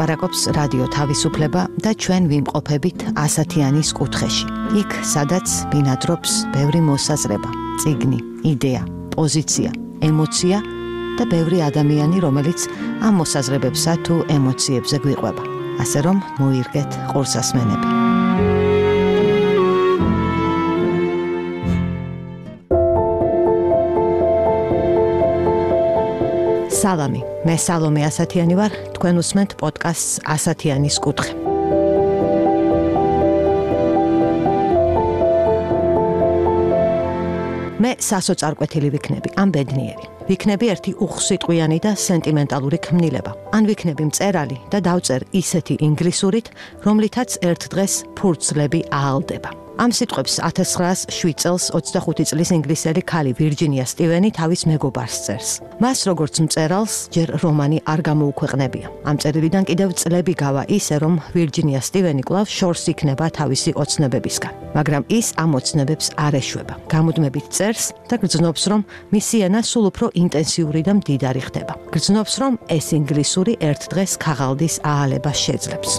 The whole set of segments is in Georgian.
ელაპარაკობს რადიო თავისუფლება და ჩვენ ვიმყოფებით ასათიანის კუთხეში. იქ, სადაც ბინადრობს ბევრი მოსაზრება, წიგნი, იდეა, პოზიცია, ემოცია და ბევრი ადამიანი, რომელიც ამ მოსაზრებებსა თუ ემოციებზე გვიყვება. ასე რომ მოირგეთ ყურსასმენები. სალამი, მე სალომე ასათიანი ვარ, თქვენ უსმენთ პოდკასტს ასათიანის კუთხე. მე სასოწარკვეთილი ვიქნები, ან ბედნიერი. ვიქნები ერთი უხსიტყვიანი და სენტიმენტალური ქმნილება. ან ვიქნები მწერალი და დავწერ ისეთი ინგლისურით, რომლითაც ერთ დღეს ფურცლები აალდება. ამ სიტყვებს 1907 წელს 25 წლის ინგლისელი ქალი ვირჯინია სტივენი თავის მეგობარს წერს. მას როგორც მწერალს ჯერ რომანი არ გამოუქვეყნებია. ამ წერილიდან კიდევ წლები გავა ისე, რომ ვირჯინია სტივენი კვლავ შორს იქნება თავისი ოცნებებისგან. მაგრამ ის ამ ოცნებებს არ ეშვება. გამუდმებით წერს და გრძნობს, რომ მისი ენა სულ უფრო ინტენსიური და მდიდარი ხდება. გრძნობს, რომ ეს ინგლისური ერთ დღეს ქაღალდის აალებას შეძლებს.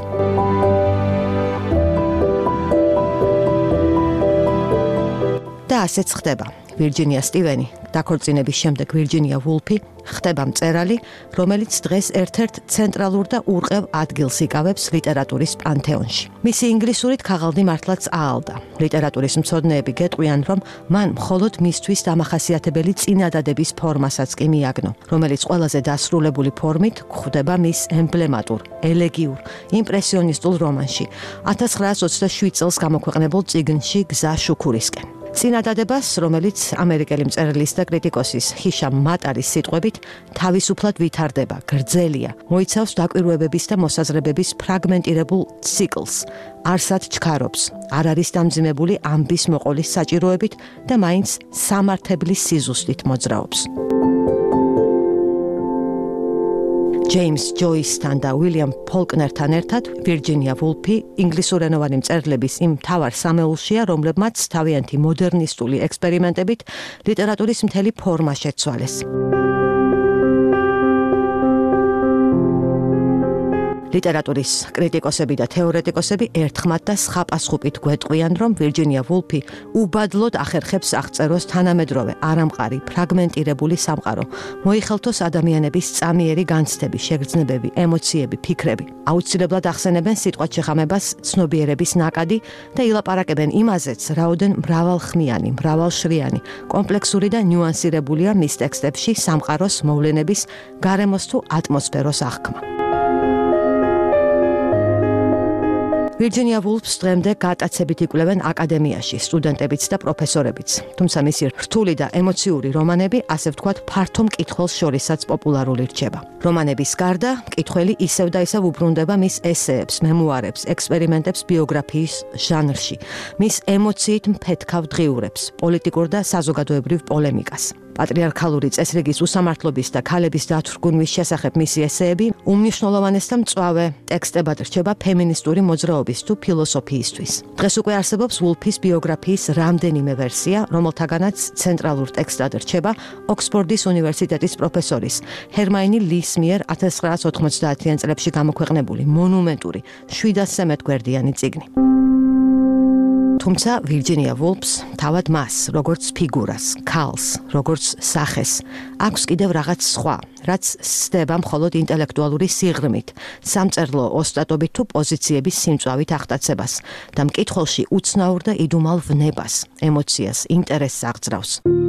და ასეც ხდება. ვირჯინია სტივენი, დაქორწინების შემდეგ ვირჯინია ვულფი, ხდება მწერალი, რომელიც დღეს ერთ-ერთ ცენტრალურ და ურყევ ადგილს იკავებს ლიტერატურის პანთეონში. მისი ინგლისურით ქაღალდი მართლაც აალდა. ლიტერატურის მცოდნეები გეტყვიან, რომ მან მხოლოდ მისთვის დამახასიათებელი წინადადების ფორმასაც კი მიაგნო, რომელიც ყველაზე დასრულებული ფორმით გვხვდება მის ემბლემატურ, ელეგიურ, იმპრესიონისტულ რომანში 1927 წელს გამოქვეყნებულ წიგნში გზა შუქურისკენ. წინადადებას, რომელიც ამერიკელი მწერლის და კრიტიკოსის ჰიშამ მატარის სიტყვებით თავისუფლად ვითარდება, გრძელია, მოიცავს დაკვირვებების და მოსაზრებების ფრაგმენტირებულ ციკლს, არსად ჩქარობს, არ არის დამძიმებული ამბის მოყოლის საჭიროებით და მაინც სამართებლის სიზუსტით მოძრაობს. ჯეიმს ჯოისთან და უილიამ ფოლკნერთან ერთად ვირჯინია ვულფი ინგლისურენოვანი მწერლების იმ მთავარ სამეულშია, რომლებმაც თავიანთი მოდერნისტული ექსპერიმენტებით ლიტერატურის მთელი ფორმა შეცვალეს. ლიტერატურის კრიტიკოსები და თეორეტიკოსები ერთხმად და სხვაპასხუპით გვეტყვიან, რომ ვირჯინია ვულფი უბადლოდ ახერხებს აღწეროს თანამედროვე, არამყარი, ფრაგმენტირებული სამყარო, მოიხელთოს ადამიანების წამიერი განცდები, შეგრძნებები, ემოციები, ფიქრები. აუცილებლად ახსენებენ სიტყვად შეხამებას ცნობიერების ნაკადი და ილაპარაკებენ იმაზეც, რაოდენ მრავალხმიანი, მრავალშრიანი, კომპლექსური და ნიუანსირებულია მის ტექსტებში სამყაროს მოვლენების, გარემოს თუ ატმოსფეროს აღქმა. ვირჯინია ვულფს დღემდე გატაცებით იკვლევენ აკადემიაში, სტუდენტებიც და პროფესორებიც. თუმცა მისი რთული და ემოციური რომანები, ასე ვთქვათ, ფართო მკითხველს შორისაც პოპულარული რჩება. რომანების გარდა, მკითხველი ისევ და ისევ უბრუნდება მის ესეებს, მემუარებს, ექსპერიმენტებს ბიოგრაფიის ჟანრში, მის ემოციით მფეთქავ დღიურებს, პოლიტიკურ და საზოგადოებრივ პოლემიკას. პატრიარქალური წესრიგის უსამართლობის და ქალების დათვრგუნვის შესახებ მისი ესეები უმნიშვნელოვანეს და მწვავე ტექსტებად რჩება ფემინისტური მოძრაობის თუ ფილოსოფიისთვის. დღეს უკვე არსებობს ვულფის ბიოგრაფიის რამდენიმე ვერსია, რომელთაგანაც ცენტრალურ ტექსტად რჩება ოქსფორდის უნივერსიტეტის პროფესორის ჰერმაინი ლის მიერ 1990-იან წლებში გამოქვეყნებული მონუმენტური 700-ზე მეტ გვერდიანი წიგნი. თუმცა ვირჯინია ვულფს, თავად მას, როგორც ფიგურას, ქალს, როგორც სახეს, აქვს კიდევ რაღაც სხვა, რაც სდება მხოლოდ ინტელექტუალური სიღრმით, სამწერლო ოსტატობით თუ პოზიციების სიმწვავით აღტაცებას და მკითხველში უცნაურ და იდუმალ ვნებას, ემოციას, ინტერესს აღძრავს.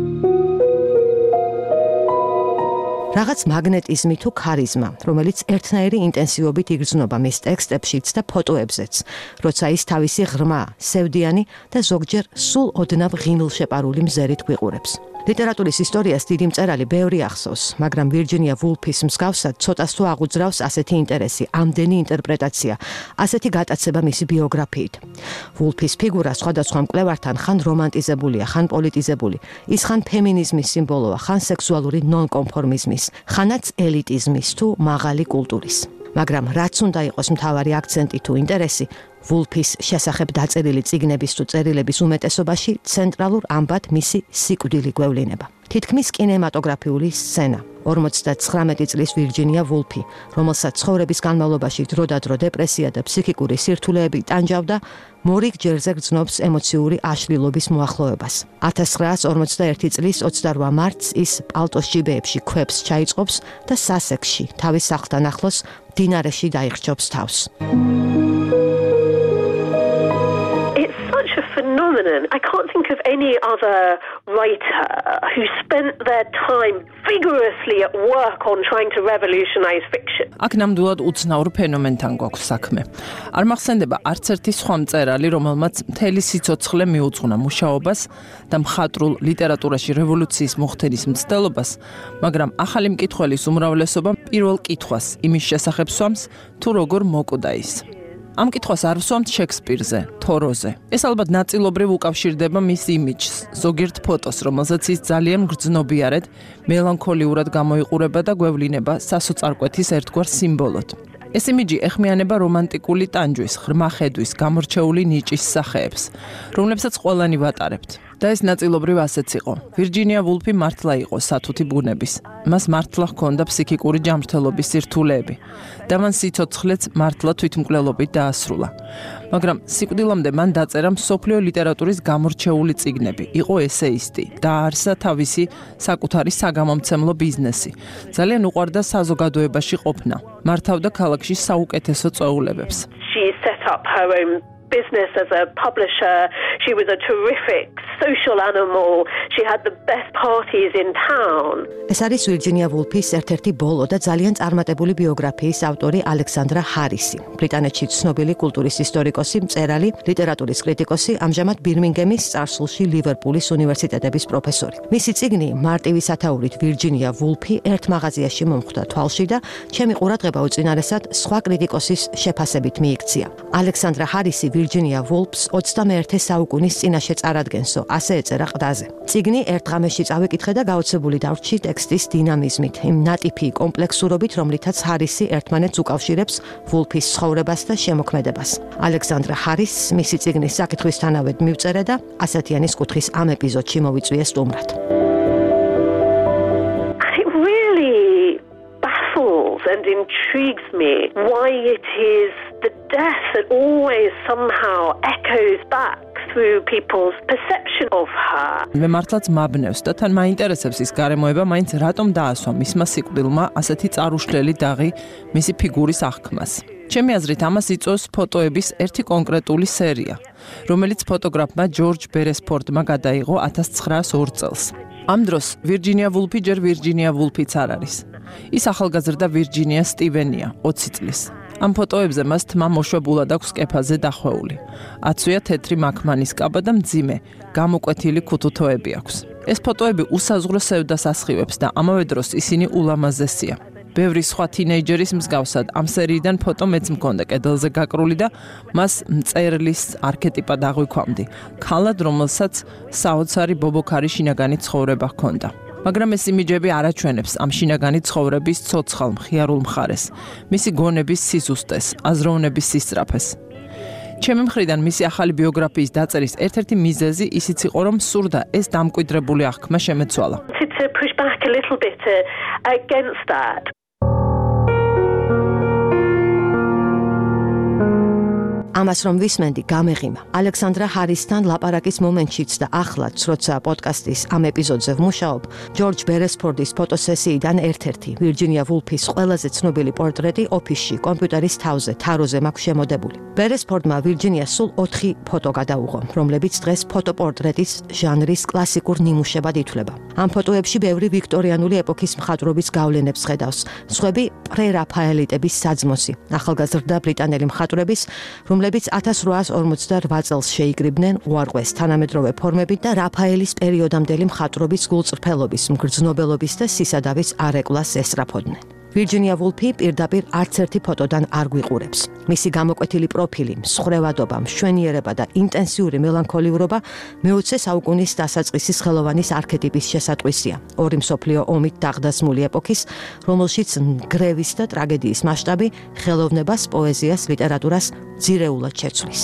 რაღაც მაგნეტიზმი თუ ქარიზმა, რომელიც ერთნაირი ინტენსივობით იგრძნობა მის ტექსტებშიც და ფოტოებზეც, როცა ის თავისი ღრმა, სევდიანი და ზოგჯერ სულ ოდნავ ღიმილშეპარული მზერით გვიყურებს. ლიტერატურის ისტორიას დიდი მწერალი ბევრი ახსოვს, მაგრამ ვირჯინია ვულფის მსგავსად ცოტას თუ აღუძრავს ასეთი ინტერესი, ამდენი ინტერპრეტაცია, ასეთი გატაცება მისი ბიოგრაფიით. ვულფის ფიგურა სხვადასხვა მკვლევართან ხან რომანტიზებულია, ხან პოლიტიზებული, ის ხან ფემინიზმის სიმბოლოა, ხან სექსუალური ნონკონფორმიზმის, ხანაც ელიტიზმის თუ მაღალი კულტურის. მაგრამ რაც უნდა იყოს მთავარი აქცენტი თუ ინტერესი, ვულფის შესახებ დაწერილი წიგნების თუ წერილების უმეტესობაში ცენტრალურ ამბად მისი სიკვდილი გვევლინება. თითქმის კინემატოგრაფიული სცენა. 59 წლის ვირჯინია ვულფი, რომელსაც ცხოვრების განმავლობაში დროდადრო დეპრესია და ფსიქიკური სირთულეები ტანჯავდა, მორიგ ჯერზე გრძნობს ემოციური აშლილობის მოახლოებას. 1941 წლის 28 მარტს ის პალტოს ჯიბეებში ქვებს ჩაიწყობს და სასექსში, თავის სახლთან ახლოს დინარეში დაიხჭობს თავს. Phenomenon. I can't think of any other writer who spent their time vigorously at work on trying to revolutionize fiction. აქ ნამდვილად უცნაურ ფენომენთან გვაქვს საქმე. არ მახსენდება არც ერთი სხვა მწერალი, რომელმაც მთელი სიცოცხლე მიუძღვნა მუშაობას და მხატვრულ ლიტერატურაში რევოლუციის მოხდენის მცდელობას, მაგრამ ახალი მკითხველის უმრავლესობა პირველ კითხვას იმის შესახებ სვამს, თუ როგორ მოკვდა ის. ამ კითხვას არ ვსვამთ შექსპირზე, თოროზე. ეს ალბათ ნაწილობრივ უკავშირდება მის იმიჯს, ზოგიერთ ფოტოს, რომელზეც ის ძალიან გრძნობიარედ, მელანქოლიურად გამოიყურება და გვევლინება სასოწარკვეთის ერთგვარ სიმბოლოდ. ეს იმიჯი ეხმიანება რომანტიკული ტანჯვის, ღრმა ხედვის, გამორჩეული ნიჭის სახეებს, რომლებსაც ყველანი ვატარებთ. და ეს ნაწილობრივ ასეც იყო. ვირჯინია ვულფი მართლა იყო სათუთი ბუნების. მას მართლა ჰქონდა ფსიქიკური ჯანმრთელობის სირთულეები და მან სიცოცხლეც მართლა თვითმკვლელობით დაასრულა. მაგრამ სიკვდილამდე მან დაწერა მსოფლიო ლიტერატურის გამორჩეული წიგნები, იყო ესეისტი, დააარსა თავისი საკუთარი საგამომცემლო ბიზნესი. ძალიან უყვარდა საზოგადოებაში ყოფნა. მართავდა ქალაქში საუკეთესო წვეულებებს. She set up her own business as a publisher. She was a terrific social animal. She had the best parties in town. ეს არის ვირჯინია ვულფის ერთ-ერთი ბოლო და ძალიან წარმატებული ბიოგრაფიის ავტორი ალექსანდრა ჰარისი. ბრიტანეთში ცნობილი კულტურის ისტორიკოსი, მწერალი, ლიტერატურის კრიტიკოსი, ამჟამად ბირმინგემის წარსულში ლივერპულის უნივერსიტეტების პროფესორი. მისი წიგნი მარტივი სათაურით ვირჯინია ვულფი ერთ მაღაზიაში მომხვდა თვალში და ჩემი ყურადღება უწინარესად სხვა კრიტიკოსის შეფასებით მიიქცია. ალექსანდრა ჰარისი ვირჯინია ვულფს 21 საუკუნის წინაშე წარადგენსო, ასე ეწერა ყდაზე. წიგნი ერთ ღამეში წავიკითხე და გაოცებული დავრჩი ტექსტის დინამიზმით, იმ ნატიფი კომპლექსურობით, რომლითაც ჰარისი ერთმანეთს უკავშირებს ვულფის ცხოვრებას და შემოქმედებას. ალექსანდრა ჰარისს მისი წიგნის საკითხვისთანავე მივწერე და ასათიანის კუთხის ამ ეპიზოდში მოვიწვიე სტუმრად. It really baffles and intrigues me why it is the death that always somehow echoes back through people's perception of her. მე მართლაც მაბნევს და თან მაინტერესებს ის გარემოება, მაინც რატომ დაასვა მისმა სიკვდილმა ასეთი წარუშლელი დაღი მისი ფიგურის აღქმას. ჩემი აზრით ამას იწვევს ფოტოების ერთი კონკრეტული სერია, რომელიც ფოტოგრაფმა ჯორჯ ბერესფორდმა გადაიღო 1902 წელს. ამ დროს ვირჯინია ვულფი ჯერ ვირჯინია ვულფიც არ არის. ის ახალგაზრდა ვირჯინია სტივენია, 20 წლის. ამ ფოტოებზე მას თმა მოშვებულად აქვს კეფაზე დახვეული. აცვია თეთრი მაქმანის კაბა და მძიმე, გამოკვეთილი ქუთუთოები აქვს. ეს ფოტოები უსაზღვრო სევდას ასხივებს და ამავე დროს ისინი ულამაზესია. ბევრი სხვა თინეიჯერის მსგავსად ამ სერიიდან ფოტო მეც მქონდა კედელზე გაკრული და მას მწერლის არქეტიპად აღვიქვამდი. ქალად, რომელსაც საოცარი ბობოქარი შინაგანი ცხოვრება ჰქონდა. მაგრამ ეს იმიჯები არ აჩვენებს ამ შინაგანი ცხოვრების ცოცხალ მხიარულ მხარეს, მისი გონების სიზუსტეს, აზროვნების სისწრაფეს. ჩემი მხრიდან მისი ახალი ბიოგრაფიის დაწერის ერთ-ერთი მიზეზი ისიც იყო, რომ სურდა ეს დამკვიდრებული აღქმა შემეცვალა. To push back a little bit against that. ამას რომ ვისმენდი, გამეღიმა. ალექსანდრა ჰარისთან ლაპარაკის მომენტშიც და ახლაც, როცა პოდკასტის ამ ეპიზოდზე ვმუშაობ, ჯორჯ ბერესფორდის ფოტოსესიიდან ერთ-ერთი ვირჯინია ვულფის ყველაზე ცნობილი პორტრეტი ოფისში, კომპიუტერის თავზე, თაროზე მაქვს შემოდებული. ბერესფორდმა ვირჯინიას სულ 4 ფოტო გადაუღო, რომლებიც დღეს ფოტოპორტრეტის ჟანრის კლასიკურ ნიმუშებად ითვლება. ამ ფოტოებში ბევრი ვიქტორიანული ეპოქის მხატვრობის გავლენებს ხედავს, სხვები პრერაფაელიტების საძმოსი, ახალგაზრდა ბრიტანელი მხატვრების, რომლებიც 1848 წელს შეიკრიბნენ უარყვეს თანამედროვე ფორმებით და რაფაელის პერიოდამდელი მხატვრობის გულწრფელობის, მგრძნობელობის და სისადავის არეკლას ესწრაფოდნენ. ვირჯინია ვულფი პირდაპირ არც ერთი ფოტოდან არ გვიყურებს. მისი გამოკვეთილი პროფილი, მსხვერვადობა, მშვენიერება და ინტენსიური მელანქოლიურობა მე-20 საუკუნის დასაწყისის ხელოვანის არქეტიპის შესატყვისია. ორი მსოფლიო ომით დაღდასმული ეპოქის, რომელშიც გრევის და ტრაგედიის მასშტაბი ხელოვნებას, პოეზიას, ლიტერატურას ძირეულად შეცვლის.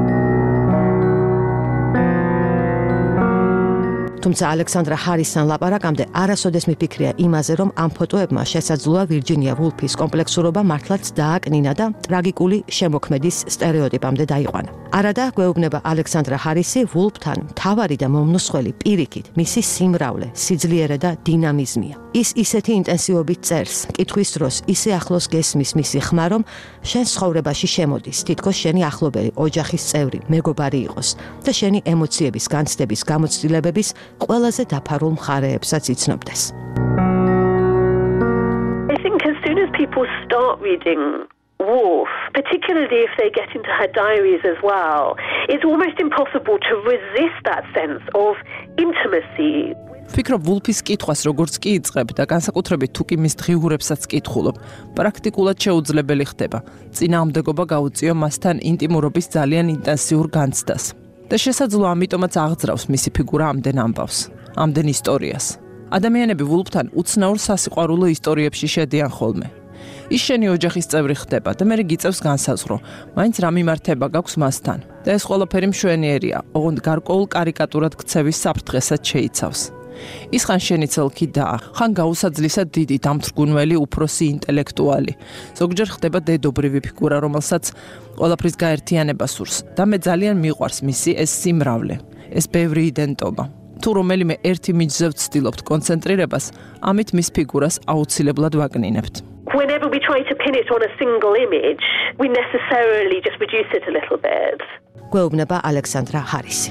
თუმცა ალექსანდრა ჰარისთან ლაპარაკამდე არასოდეს მიფიქრია იმაზე, რომ ამ ფოტოებმა შესაძლოა ვირჯინია ვულფის კომპლექსურობა მართლაც დააკნინა და ტრაგიკული შემოქმედის სტერეოტიპამდე დაიყვანა. არადა გვეუბნება ალექსანდრა ჰარისი ვულფთან მთავარი და მომნუსხველი პირიქით მისი სიმრავლე, სიძლიერე და დინამიზმია. ის ისეთი ინტენსივობით წერს, კითხვის დროს ისე ახლოს გესმის მისი ხმა, რომ შენ ცხოვრებაში შემოდის, თითქოს შენი ახლობელი, ოჯახის წევრი, მეგობარი იყოს და შენი ემოციების, განცდების, გამოცდილებების ყველაზე დაფარულ მხარეებსაც იცნობდეს. I think as soon as people start reading Woolf, particularly if they get into her diaries as well, it's almost impossible to resist that sense of intimacy. ვფიქრობ ვულფის კითხვას როგორც კი იწყებ და განსაკუთრებით თუ კი მის დღიურებსაც კითხულობ, პრაქტიკულად შეუძლებელი ხდება. წინააღმდეგობა გაუწიო მასთან ინტიმურობის ძალიან ინტენსიურ განცდას. და შესაძლოა ამიტომაც აღძრავს მისი ფიგურა ამდენ ამბავს, ამდენ ისტორიას. ადამიანები ვულფთან უცნაურ სასიყვარულო ისტორიებში შედიან ხოლმე. ის შენი ოჯახის წევრი ხდება და მე გიწევს განსაზღვრო, მაინც რა მიმართება გაქვს მასთან. და ეს ყველაფერი მშვენიერია, ოღონდ გარკვეულ კარიკატურად ქცევის საფრთხესაც შეიცავს. ის ხან შენი ცელქი და ხან გაუსაძლისად დიდი დამთრგუნველი უფროსი ინტელექტუალი. ზოგჯერ ხდება დედობრივი ფიგურა, რომელსაც ყველაფრის გაერთიანება სურს და მე ძალიან მიყვარს მისი ეს სიმრავლე, ეს ბევრი იდენტობა. თუ რომელიმე ერთი მიჯზე ვცდილობთ კონცენტრირებას, ამით მის ფიგურას აუცილებლად ვაკნინებთ. Whenever we try to pin it on a single image, we necessarily just reduce it a little bit. გვეუბნება ალექსანდრა ჰარისი.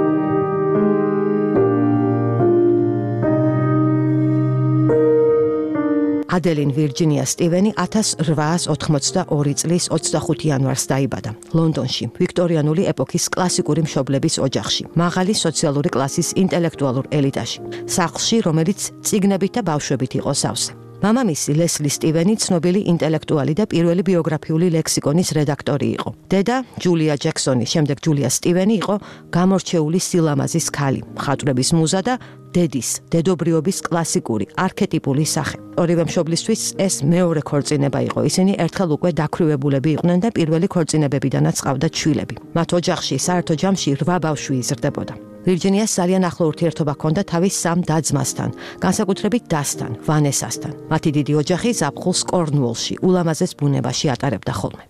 ადელინ ვირჯინია სტივენი 1882 წლის 25 იანვარს დაიბადა ლონდონში, ვიქტორიანული ეპოქის კლასიკური მშობლების ოჯახში, მაღალი სოციალური კლასის ინტელექტუალურ ელიტაში, სახლში, რომელიც წიგნებით და ბავშვებით იყო სავსე. მამამისი ლესლი სტივენი ცნობილი ინტელექტუალი და პირველი ბიოგრაფიული ლექსიკონის რედაქტორი იყო. დედა ჯულია ჯექსონი, შემდეგ ჯულია სტივენი იყო გამორჩეული სილამაზის ქალი, მხატვრების მუზა და დედის, დედობრიობის კლასიკური, არქეტიპული სახე. ორივე მშობლისთვის ეს მეორე ქორწინება იყო. ისინი ერთხელ უკვე დაქვრივებულები იყვნენ და პირველი ქორწინებებიდანაც ჰყავდათ შვილები. მათ ოჯახში საერთო ჯამში 8 ბავშვი იზრდებოდა. ვირჯინიას ძალიან ახლო ურთიერთობა ჰქონდა თავის სამ და-ძმასთან, განსაკუთრებით დასთან, ვანესასთან. მათი დიდი ოჯახი ზაფხულს კორნუოლში, ულამაზეს ბუნებაში ატარებდა ხოლმე.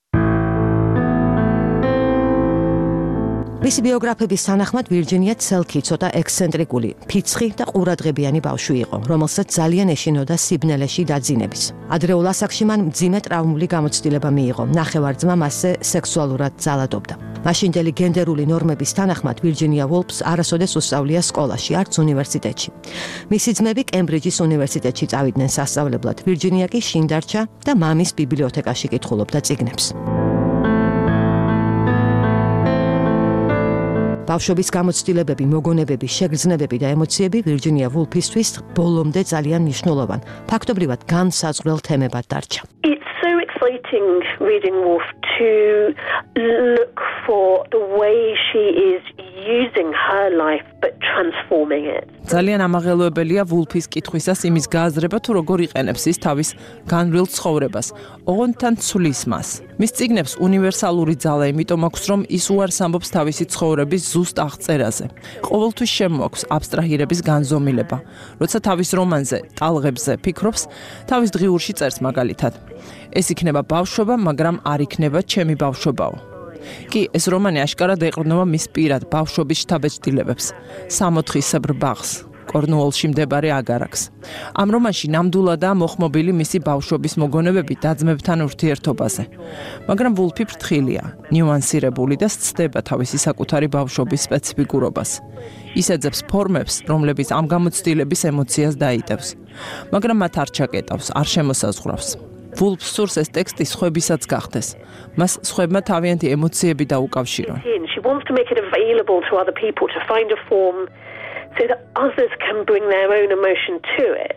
მისი ბიოგრაფების თანახმად ვირჯინია ცელქი ცოტა ექსცენტრიკული, ფიცხი და ყურადღებიანი ბავშვი იყო, რომელსაც ძალიან ეშინოდა სიბნელეში დაძინების. ადრეულ ასაკში მან მძიმე ტრავმული გამოცდილება მიიღო, ნახევარ-ძმა მასზე სექსუალურად ძალადობდა. მაშინდელი გენდერული ნორმების თანახმად ვირჯინია ვულფს არასოდეს უსწავლია სკოლაში, არც უნივერსიტეტში. მისი ძმები კემბრიჯის უნივერსიტეტში წავიდნენ სასწავლებლად, ვირჯინია კი შინ დარჩა და მამის ბიბლიოთეკაში კითხულობდა წიგნებს. ბავშვობის გამოცდილებები, მოგონებები, შეგრძნებები და ემოციები ვირჯინია ვულფისთვის ბოლომდე ძალიან მნიშვნელოვან, ფაქტობრივად განსაზღვრელ თემებად დარჩა. It's so exciting reading Woolf to look for the way she is using her life but transforming it. ძალიან ამაღელვებელია ვულფის კითხვისას იმის გააზრება, თუ როგორ იყენებს ის თავის განვლილ ცხოვრებას, ოღონდ თან ცვლის მას. მის წიგნებს უნივერსალური ძალა იმიტომ აქვს, რომ ის უარს ამბობს თავისი ცხოვრების ზუსტ აღწერაზე. ყოველთვის შემოაქვს აბსტრაჰირების განზომილება. როცა თავის რომანზე, ტალღებზე ფიქრობს, თავის დღიურში წერს მაგალითად. ეს იქნება ბავშვობა, მაგრამ არ იქნება ჩემი ბავშვობაო. კი, ეს რომანი აშკარად ეყრდნობა მის პირად ბავშვობის შთაბეჭდილებებს, 60-ისებრ ბაღს, კორნუოლში მდებარე აგარაკს. ამ რომანში ნამდვილადაა მოხმობილი მისი ბავშვობის მოგონებები და-ძმებთან ურთიერთობაზე. მაგრამ ვულფი ფრთხილია, ნიუანსირებული და სცდება თავისი საკუთარი ბავშვობის სპეციფიკურობას. ის ეძებს ფორმებს, რომლებიც ამ გამოცდილების ემოციას დაიტევს, მაგრამ მათ არ ჩაკეტავს, არ შემოსაზღვრავს. ვულფს სურს ეს ტექსტი სხვებისაც გახდეს. მას სხვებმა თავიანთი ემოციები დაუკავშირონ. She wants to make it available to other people to find a form so that others can bring their own emotion to it.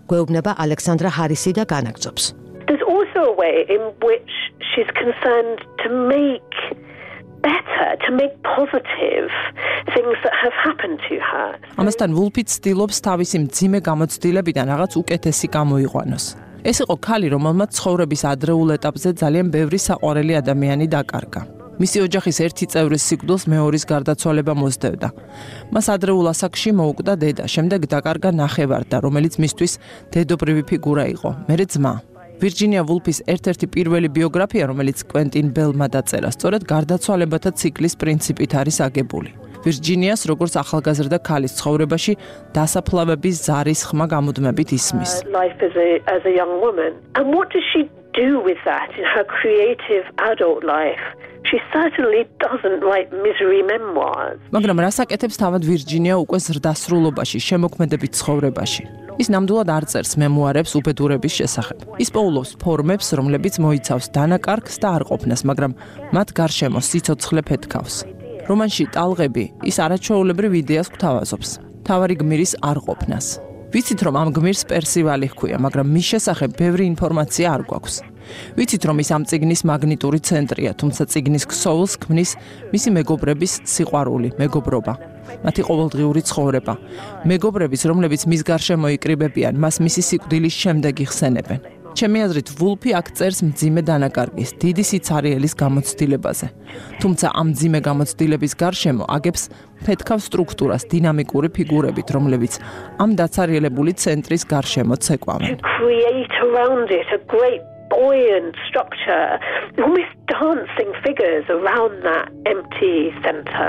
გვეუბნება ალექსანდრა ჰარისი და განაგრძობს. There's also a way in which she's concerned to make better, to make positive things that have happened to her. ამასთან ვულფი ცდილობს თავისი მძიმე გამოცდილებიდან რაღაც უკეთესი გამოიყვანოს. ეს იყო ქალი, რომელმაც ცხოვრების ადრეულ ეტაპზე ძალიან ბევრი საყვარელი ადამიანი დაკარგა. მისი ოჯახის ერთი წევრის სიკვდილს მეორის გარდაცვალება მოსდევდა. მას ადრეულ ასაკში მოუკვდა დედა, შემდეგ დაკარგა ნახევარდა, რომელიც მისთვის დედობრივი ფიგურა იყო, მერე ძმა. ვირჯინია ვულფის ერთ-ერთი პირველი ბიოგრაფია, რომელიც კვენტინ ბელმა დაწერა, სწორედ გარდაცვალებათა ციკლის პრინციპით არის აგებული. ვირჯინიას როგორც ახალგაზრდა ქალის ცხოვრებაში დასაფლავების ზარის ხმა გამუდმებით ისმის. Life as a young woman. And what does she do with that in her creative adult life? She certainly doesn't write misery memoirs. მაგრამ რას აკეთებს თავად ვირჯინია უკვე ზრდასრულობაში, შემოქმედებით ცხოვრებაში? ის ნამდვილად არ წერს მემუარებს უბედურების შესახებ. ის პოულობს ფორმებს, რომლებიც მოიცავს დანაკარგს და არყოფნას, მაგრამ მათ გარშემო სიცოცხლე ფეთქავს. რომანში ტალღები ის არაჩვეულებრივ იდეას გვთავაზობს, თავარი გმირის არყოფნას. ვიცით, რომ ამ გმირს პერსივალი ჰქვია, მაგრამ მის შესახებ ბევრი ინფორმაცია არ გვაქვს. ვიცით, რომ ის ამ წიგნის მაგნიტური ცენტრია, თუმცა წიგნის ქსოვილს ქმნის მისი მეგობრების სიყვარული, მეგობრობა, მათი ყოველდღიური ცხოვრება. მეგობრების, რომლებიც მის გარშემო იკრიბებიან, მას მისი სიკვდილის შემდეგ იხსენებენ. ჩემი აზრით, ვულფი აქ წერს მძიმე დანაკარგის, დიდი სიცარიელის გამოცდილებაზე. თუმცა ამ მძიმე გამოცდილების გარშემო აგებს ფეთქავ სტრუქტურას დინამიკური ფიგურებით, რომლებიც ამ დაცარიელებული ცენტრის გარშემო ცეკვავენ. Create around it a great buoyant structure, almost dancing figures around that empty center.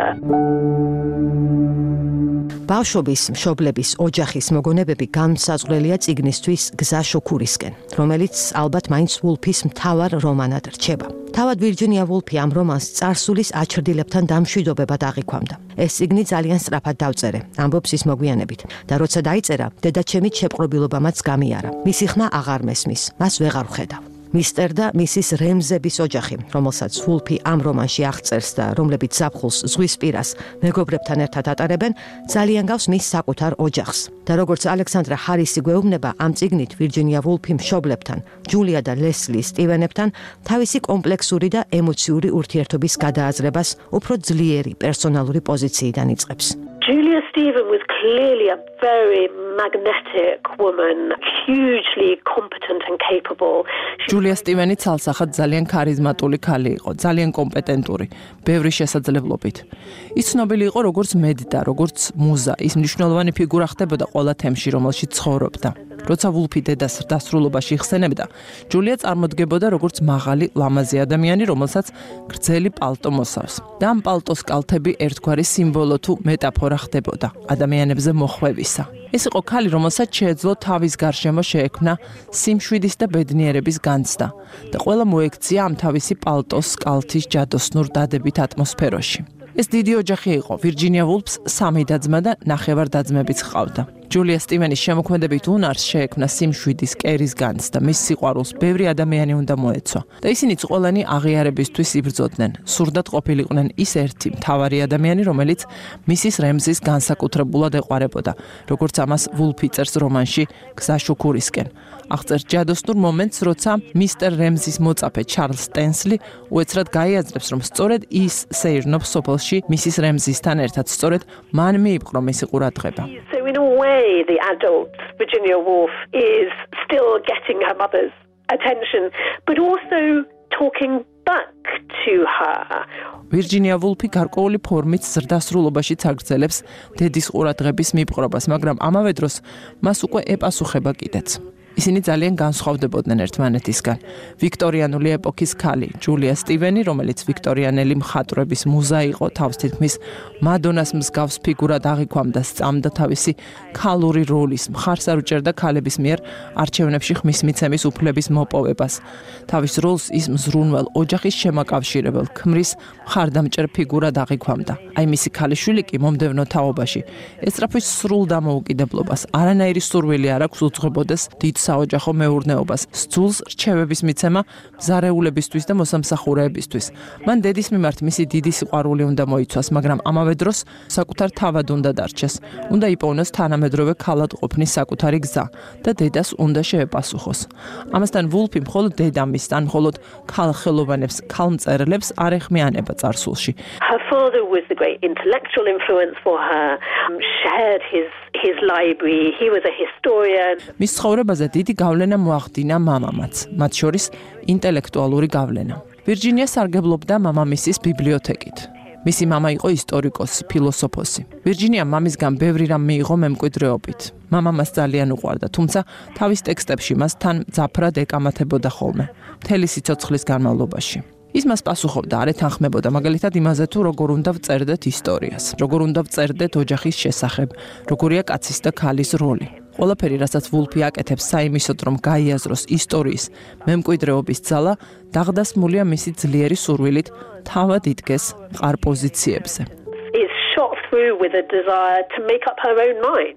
ბავშვობის, მშობლების, ოჯახის მოგონებები განსაზღვრელია წიგნისთვის გზა შუქურისკენ, რომელიც ალბათ მაინც ვულფის მთავარ რომანად რჩება. თავად ვირჯინია ვულფი ამ რომანს წარსულის აჩრდილებთან დამშვიდობებად აღიქვამდა. ეს წიგნი ძალიან სწრაფად დავწერე, ამბობს ის მოგვიანებით. და როცა დაიწერა, დედაჩემი შეპყრობილობამაც გამიარა. მისი ხმა აღარ მესმის, მას ვეღარ ვხედავ. მისტერ და მისის რემზების ოჯახი, რომელსაც ვულფი ამ რომანში აღწერს და რომლებიც ზაფხულს ზღვის პირას მეგობრებთან ერთად ატარებენ, ძალიან გავს მის საკუთარ ოჯახს. და როგორც ალექსანდრა ჰარისი გვეუბნება, ამ წიგნით ვირჯინია ვულფი მშობლებთან, ჯულია და ლესლი სტივენებთან თავისი კომპლექსური და ემოციური ურთიერთობის გადააზრებას უფრო ძლიერი პერსონალური პოზიციიდან იწყებს. Julia Stephen was clearly a very magnetic woman, hugely competent and capable. ჯულია სტივენი ცალსახად ძალიან ქარიზმატული ქალი იყო, ძალიან კომპეტენტური, ბევრი შესაძლებლობით. ის ცნობილი იყო როგორც მედდა, როგორც მუზა, ის მნიშვნელოვანი ფიგურა ხდებოდა ყველა თემში, რომელშიც ცხოვრობდა. როცა ვულფი დედას დასრულობაში იხსენებდა, ჯულია წარმოდგებოდა როგორც მაღალი, ლამაზი ადამიანი, რომელსაც გრძელი პალტო მოსავს. და ამ პალტოს კალთები ერთგვარი სიმბოლო თუ მეტაფორა ხდებოდა ადამიანებზე მოხვევისა. ეს იყო ქალი, რომელსაც შეეძლო თავის გარშემო შეექმნა სიმშვიდის და ბედნიერების განცდა და ყველა მოექცია ამ თავისი პალტოს კალთის ჯადოსნურ დადებით ატმოსფეროში. ეს დიდი ოჯახი იყო. ვირჯინია ვულფს 3 და-ძმა და ნახევარ-და-ძმებიც ჰყავდა. ჯულია სტივენის შემოქმედებით უნარს შეექმნა სიმშვიდის, კერის განცდა, მის სიყვარულს ბევრი ადამიანი უნდა მოეცვა და ისინიც ყველანი აღიარებისთვის იბრძოდნენ. სურდათ ყოფილიყვნენ ის ერთი მთავარი ადამიანი, რომელიც მისის რემზის განსაკუთრებულად ეყვარებოდა, როგორც ამას ვულფი წერს რომანში გზა შუქურისკენ. აღწერს ჯადოსნურ მომენტს, როცა მისტერ რემზის მოწაფე ჩარლზ სტენსლი უეცრად გაიაზრებს, რომ სწორედ ის სეირნობს სოფელში მისის რემზისთან ერთად, სწორედ მან მიიპყრო მისი ყურადღება. So in a way, the adult Virginia Woolf is still getting her mother's attention, but also talking back to her. ვირჯინია ვულფი გარკვეული ფორმით ზრდასრულობაშიც აგრძელებს დედის ყურადღების მიპყრობას, მაგრამ ამავე დროს მას უკვე ეპასუხება კიდეც. ისინი ძალიან განსხვავდებოდნენ ერთმანეთისგან. ვიქტორიანული ეპოქის ქალი, ჯულია სტივენი, რომელიც ვიქტორიანელი მხატვრების მუზა იყო, თავს თითქმის მადონას მსგავს ფიგურად აღიქვამდა, სწამდა თავისი ქალური როლის, მხარს არ უჭერდა ქალების მიერ არჩევნებში ხმის მიცემის უფლების მოპოვებას. თავის როლს ის მზრუნველ, ოჯახის შემაკავშირებელ, ქმრის მხარდამჭერ ფიგურად აღიქვამდა. აი მისი ქალიშვილი კი მომდევნო თაობაში ესწრაფვის სრულ დამოუკიდებლობას, არანაირი სურვილი არ აქვს უძღვებოდეს დიდ საოჯახო მეურნეობას, სძულს რჩევების მიცემა მზარეულებისთვის და მოსამსახურეებისთვის. მან დედის მიმართ მისი დიდი სიყვარული უნდა მოიცვას, მაგრამ ამავე დროს საკუთარ თავად უნდა დარჩეს. უნდა იპოვნოს თანამედროვე ქალად ყოფნის საკუთარი გზა და დედას უნდა შეეპასუხოს. ამასთან ვულფი მხოლოდ დედამისს, ან მხოლოდ ქალხელოვანებს, ქალმწერლებს არ ეხმიანება წარსულში. Her father was the great intellectual influence for her, shared his library, he was a historian. მის ცხოვრებაზე დიდი გავლენა მოახდინა მამამაც, მათ შორის ინტელექტუალური გავლენა. ვირჯინია სარგებლობდა მამამისის ბიბლიოთეკით. მისი მამა იყო ისტორიკოსი, ფილოსოფოსი. ვირჯინია მამისგან ბევრი რამ მიიღო მემკვიდრეობით. მამამას ძალიან უყვარდა, თუმცა თავის ტექსტებში მას თან მძაფრად ეკამათებოდა ხოლმე, მთელი სიცოცხლის განმავლობაში. ის მას პასუხობდა, არ ეთანხმებოდა მაგალითად იმაზე თუ როგორ უნდა ვწერდეთ ისტორიას, როგორ უნდა ვწერდეთ ოჯახის შესახებ, როგორია კაცის და ქალის როლი. ყველაფერი, რასაც ვულფი აკეთებს საიმისოდ, რომ გაიაზროს ისტორიის მემკვიდრეობის ძალა, დაღდასმულია მისი ძლიერი სურვილით თავად იდგეს მყარ პოზიციებზე. Is shot through with a desire to make up her own mind.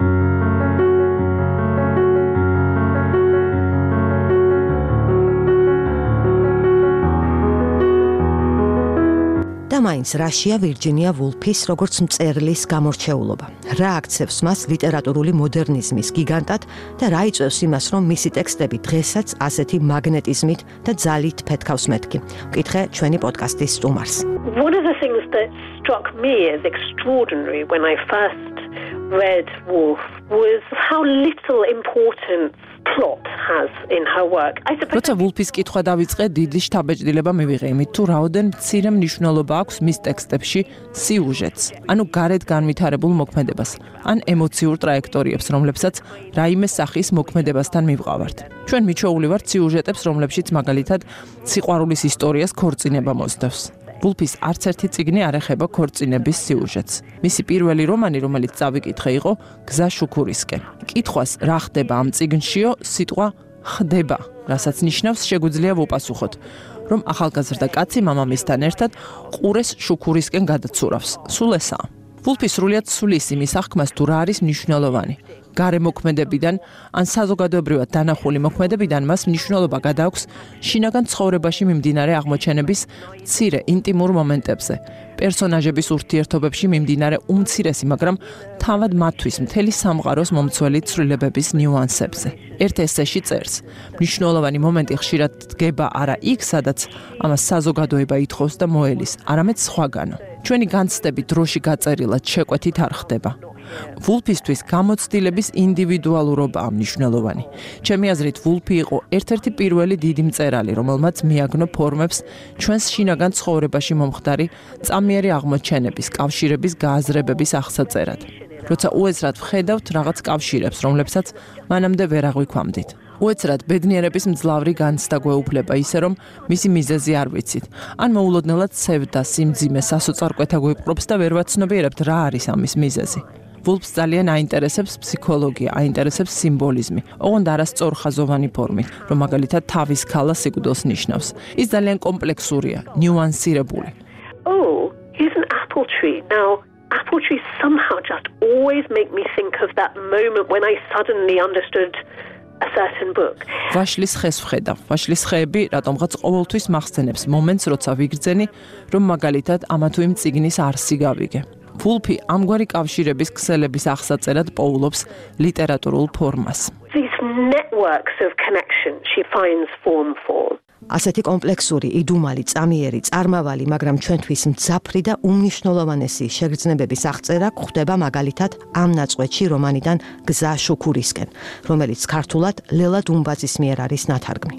და მაინც რაშია ვირჯინია ვულფის როგორც მწერლის გამორჩეულობა? რა აქცევს მას ლიტერატურული მოდერნიზმის გიგანტად და რა იწვევს იმას, რომ მისი ტექსტები დღესაც ასეთი მაგნეტიზმით და ძალით ფეთქავს მეთქი? ვკითხე ჩვენი პოდკასტის სტუმარს. One of the things that struck me as extraordinary when I first read Woolf was how little importance plot has in her work. როცა ვულფის კითხვა დავიწყე, დიდი შთაბეჭდილება მივიღე იმით, თუ რაოდენ მცირე მნიშვნელობა აქვს მის ტექსტებში სიუჟეტს, ანუ გარეთ განვითარებულ მოქმედებას, ან ემოციურ ტრაექტორიებს, რომლებსაც რაიმე სახის მოქმედებასთან მივყავართ. ჩვენ მიჩვეული ვართ სიუჟეტებს, რომლებშიც მაგალითად სიყვარულის ისტორიას ქორწინება მოსდევს. ვულფის არც ერთი წიგნი არ ეხება ქორწინების სიუჟეტს. მისი პირველი რომანი, რომელიც წავიკითხე, იყო გზა შუქურისკენ. კითხვას რა ხდება ამ წიგნშიო, სიტყვა ხდება, რასაც ნიშნავს შეგვიძლია ვუპასუხოთ, რომ ახალგაზრდა კაცი მამამისთან ერთად ყურეს შუქურისკენ გადაცურავს. სულ ესაა. ვულფი სრულიად სulis იმის აღქმას, თუ რა არის მნიშვნელოვანი. გარე მოქმედებიდან ან საზოგადოებრივად დანახული მოქმედებიდან მას მნიშვნელობა გადააქვს შინაგან ცხოვრებაში მიმდინარე აღმოჩენების მცირე ინტიმურ მომენტებზე, პერსონაჟების ურთიერთობებში მიმდინარე უმცირესი, მაგრამ თავად მათთვის მთელი სამყაროს მომცველი ცვლილებების ნიუანსებზე. ერთ ესეში წერს: მნიშვნელოვანი მომენტი ხშირად დგება არა იქ, სადაც ამას საზოგადოება ითხოვს და მოელის, არამედ სხვაგანო. ჩვენი განცდები დროში გაწერილად შეკვეთით არ ხდება. ვულფისთვის გამოცდილების ინდივიდუალურობაა მნიშვნელოვანი. ჩემი აზრით, ვულფი იყო ერთ-ერთი პირველი დიდი მწერალი, რომელმაც მიაგნო ფორმებს ჩვენს შინაგან ცხოვრებაში მომხდარი წამიერი აღმოჩენების, კავშირების, გააზრებების აღსაწერად. როცა უეცრად ვხედავთ რაღაც კავშირებს, რომლებსაც მანამდე ვერ აღვიქვამდით. უეცრად ბედნიერების მძლავრი განცდა გვეუფლება, ისე რომ მისი მიზეზი არ ვიცით. ან მოულოდნელად ცევდა, სიმძიმე, სასოწარკვეთა გვიპყრობს და ვერ ვაცნობიერებთ რა არის ამის მიზეზი. ვულფს ძალიან აინტერესებს ფსიქოლოგია, აინტერესებს სიმბოლიზმი, ოღონდ არასწორხაზოვანი ფორმით, რომ მაგალითად თავის ქალა სიკვდილს ნიშნავს. ის ძალიან კომპლექსურია, ნიუანსირებული. Oh, here's an apple tree. Now, apple trees somehow just always make me think of that moment when I suddenly understood a certain book. ვაშლის ხეს ვხედავ. ვაშლის ხეები რატომღაც ყოველთვის მახსენებს მომენტს, როცა ვიგრძენი, რომ მაგალითად ამა თუ იმ წიგნის არსი გავიგე. ვულფი ამგვარი კავშირების ქსელების აღსაწერად პოულობს ლიტერატურულ ფორმას. These networks of connection she finds form for. ასეთი კომპლექსური, იდუმალი, წამიერი, წარმავალი, მაგრამ ჩვენთვის მძაფრი და უმნიშვნელოვანესი შეგრძნებების აღწერა გვხდება მაგალითად ამ ნაწყვეტში რომანიდან გზა შუქურისკენ, რომელიც ქართულად ლელა დუმბაძის მიერ არის ნათარგმნი.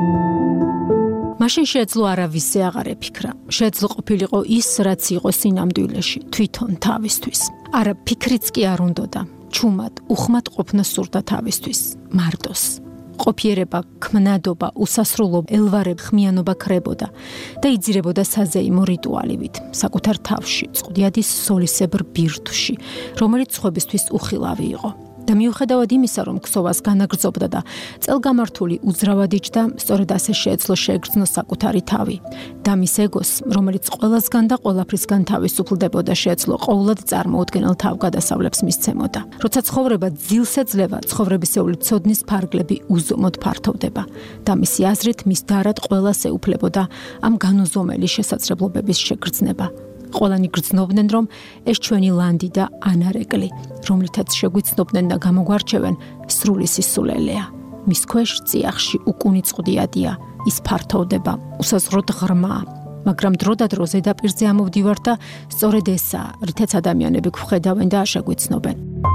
მაშინ შეძლო არავისზე აღარ ეფიქრა. შეძლო ყოფილიყო ის, რაც იყო სინამდვილეში, თვითონ თავისთვის. არა ფიქრიც კი არ უნდოდა. ჩუმად, უხმად ყოფნა სურდა თავისთვის, მარტოს. ყოფიერება, ქმნადობა, უსასრულო ელვარებ ხმიანობა ქრებოდა და იძირებოდა საზეიმო რიტუალივით, საკუთარ თავში, წყდიადის სოლისებრ ბირთვში, რომელიც სხვებისთვის უხილავი იყო. და მიუხედავად იმისა, რომ ქსოვას განაგრძობდა და წელგამართული უძრავად იჯდა, სწორედ ასე შეეძლო შეეგრძნოს საკუთარი თავი. და მის ეგოს, რომელიც ყველასგან და ყველაფრისგან თავისუფლდებოდა, შეეძლო ყოვლად წარმოუდგენელ თავგადასავლებს მისცემოდა. როცა ცხოვრება ძილს ეძლევა, ცხოვრებისეული ცოდნის ფარგლები უზომოდ ფართოვდება და მისი აზრით მის დარად ყველას ეუფლებოდა ამ განუზომელი შესაძლებლობების შეგრძნება. ყველანი გრძნობდნენ, რომ ეს ჩვენი ლანდი და ანარეკლი, რომლითაც შეგვიცნობდნენ და გამოგვარჩევენ, სრული სისულელეა. მის ქვეშ წიაღში უკუნიწყდიადია, ის ფართოვდება, უსაზღროდ ღრმაა, მაგრამ დროდადრო ზედაპირზე ამოვდივართ და სწორედ ესაა, რითაც ადამიანები გვხედავენ და შეგვიცნობენ.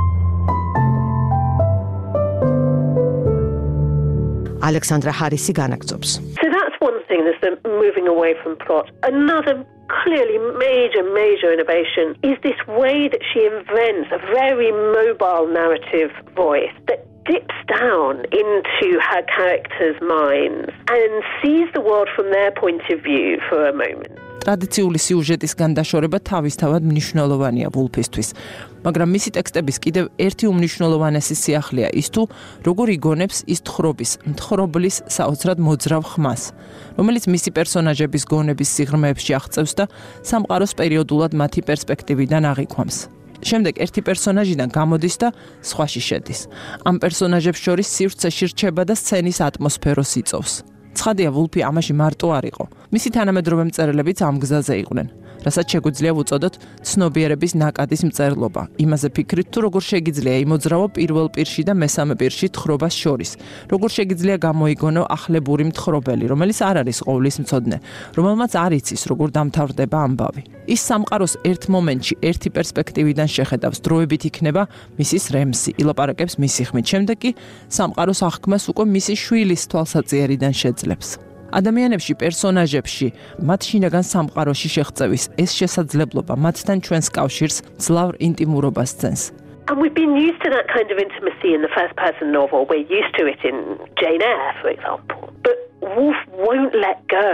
ალექსანდრა ჰარისი განაგრძობს. So that's one thing, is the moving away from plot. Another clearly major innovation is this way that she invents a very mobile narrative voice that dips down into her characters' minds and sees the world from their point of view for a moment. ტრადიციული სიუჟეტისგან დაშორება თავისთავად მნიშვნელოვანია ვულფისთვის, მაგრამ მისი ტექსტების კიდევ ერთი უმნიშვნელოვანესი სიახლეა ის თუ როგორ იგონებს ის მთხრობლის საოცრად მოძრავ ხმას, რომელიც მისი პერსონაჟების გონების სიღრმეებში აღწევს და სამყაროს პერიოდულად მათი პერსპექტივიდან აღიქვამს. შემდეგ ერთი პერსონაჟიდან გამოდის და სხვაში შედის. ამ პერსონაჟებს შორის სივრცეში რჩება და სცენის ატმოსფეროს იწოვს. ცხადია, ვულფი ამაში მარტო არ იყო. მისი თანამედროვე მწერლებიც ამ გზაზე იყვნენ, რასაც შეგვიძლია ვუწოდოთ ცნობიერების ნაკადის მწერლობა. იმაზე ფიქრით, თუ როგორ შეგიძლია იმოძრავო პირველ პირში და მესამე პირში თხრობას შორის, როგორ შეგიძლია გამოიგონო ახლებური მთხრობელი, რომელიც არ არის ყოვლის მცოდნე, რომელმაც არ იცის, როგორ დამთავრდება ამბავი. ის სამყაროს ერთ მომენტში ერთი პერსპექტივიდან შეხედავს, დროებით იქნება მისის რემსი, ილაპარაკებს მისი ხმით, შემდეგ კი სამყაროს აღქმას უკვე მისი შვილის თვალსაჩინარიდან შეძლებს. ადამიანებში, პერსონაჟებში, მათ შინაგან სამყაროში შეღწევის ეს შესაძლებლობა მათთან ჩვენს კავშირს ძლავრ ინტიმურობას სცემს. And we've been used to that kind of intimacy in the first-person novel. We're used to it in Jane Eyre, for example. But Woolf won't let go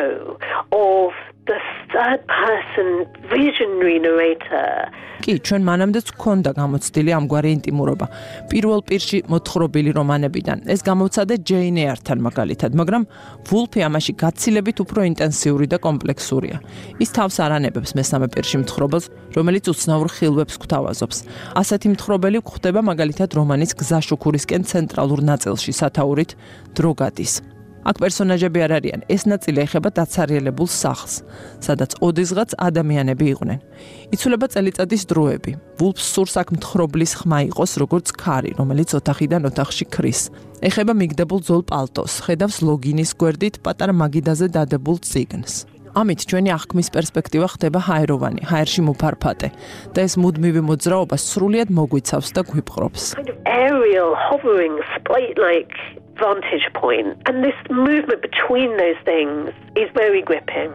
of the third-person visionary narrator. კი, ჩვენ მანამდეც გვქონდა გამოცდილი ამგვარი ინტიმურობა. პირველ პირში მოთხრობილი რომანებიდან. ეს გამოცადა ჯეინ ეართან მაგალითად, მაგრამ ვულფი ამაში გაცილებით უფრო ინტენსიური და კომპლექსურია. ის თავს არ ანებებს მესამე პირში მთხრობელს, რომელიც უცნაურ ხილვებს გვთავაზობს. ასეთი მთხრობელი გვხვდება მაგალითად რომანის გზაშუქურისკენ ცენტრალურ ნაწილში, სათაურით დრო გადის. აქ პერსონაჟები არ არიან, ეს ნაწილი ეხება დაცარიელებულ სახლს, სადაც ოდესღაც ადამიანები იყვნენ. იცვლება წელიწადის დროები. ვულფს სურს აქ მთხრობლის ხმა იყოს, როგორც ქარი, რომელიც ოთახიდან ოთახში ქრის. ეხება მიგდებულ ძველ პალტოს, ხედავს ლოგინის გვერდით პატარა მაგიდაზე დადებულ წიგნს. ამით ჩვენი აღქმის პერსპექტივა ხდება ჰაეროვანი, ჰაერში მოფარფატე და ეს მუდმივი მოძრაობა სრულიად მოგვიცავს და გვიპყრობს. Kind of aerial, hovering, spite-like vantage point. And this movement between those things is very gripping.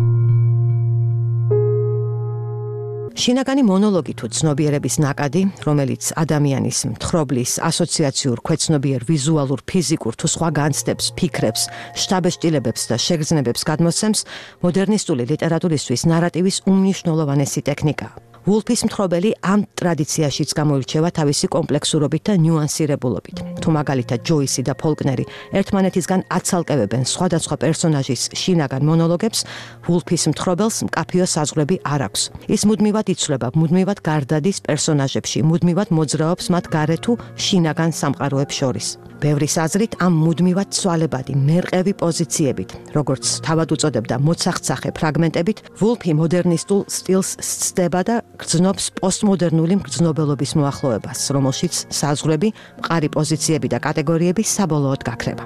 შინაგანი მონოლოგი თუ ცნობიერების ნაკადი, რომელიც ადამიანის მთხრობლის ასოციაციურ, ქვეცნობიერ, ვიზუალურ, ფიზიკურ თუ სხვა განცდებს, ფიქრებს, შთაბეჭდილებებს და შეგრძნებებს გადმოსცემს, მოდერნისტული ლიტერატურისთვის ნარატივის უმნიშვნელოვანესი ტექნიკაა. ვულფის მთხრობელი ამ ტრადიციაშიც გამოირჩევა თავისი კომპლექსურობით და ნიუანსირებულობით. თუ მაგალითად ჯოისი და ფოლკნერი ერთმანეთისგან აცალკევებენ სხვადასხვა პერსონაჟის შინაგან მონოლოგებს, ვულფის მთხრობელს მკაფიო საზღვრები არ აქვს. ის მუდმივად იცვლება, მუდმივად გარდადის პერსონაჟებში, მუდმივად მოძრაობს მათ გარეთ თუ შინაგან სამყაროებს შორის. ბევრის აზრით ამ მუდმივად ცვალებადი, მერყევი პოზიციებით, როგორც თავად უწოდებდა მოცახცახე ფრაგმენტებით, ვულფი მოდერნისტულ სტილს სცდება და გრძნობს პოსტმოდერნული მგრძნობელობის მოახლოებას, რომელშიც საზღვრები, მყარი პოზიციები და კატეგორიები საბოლოოდ გაქრება.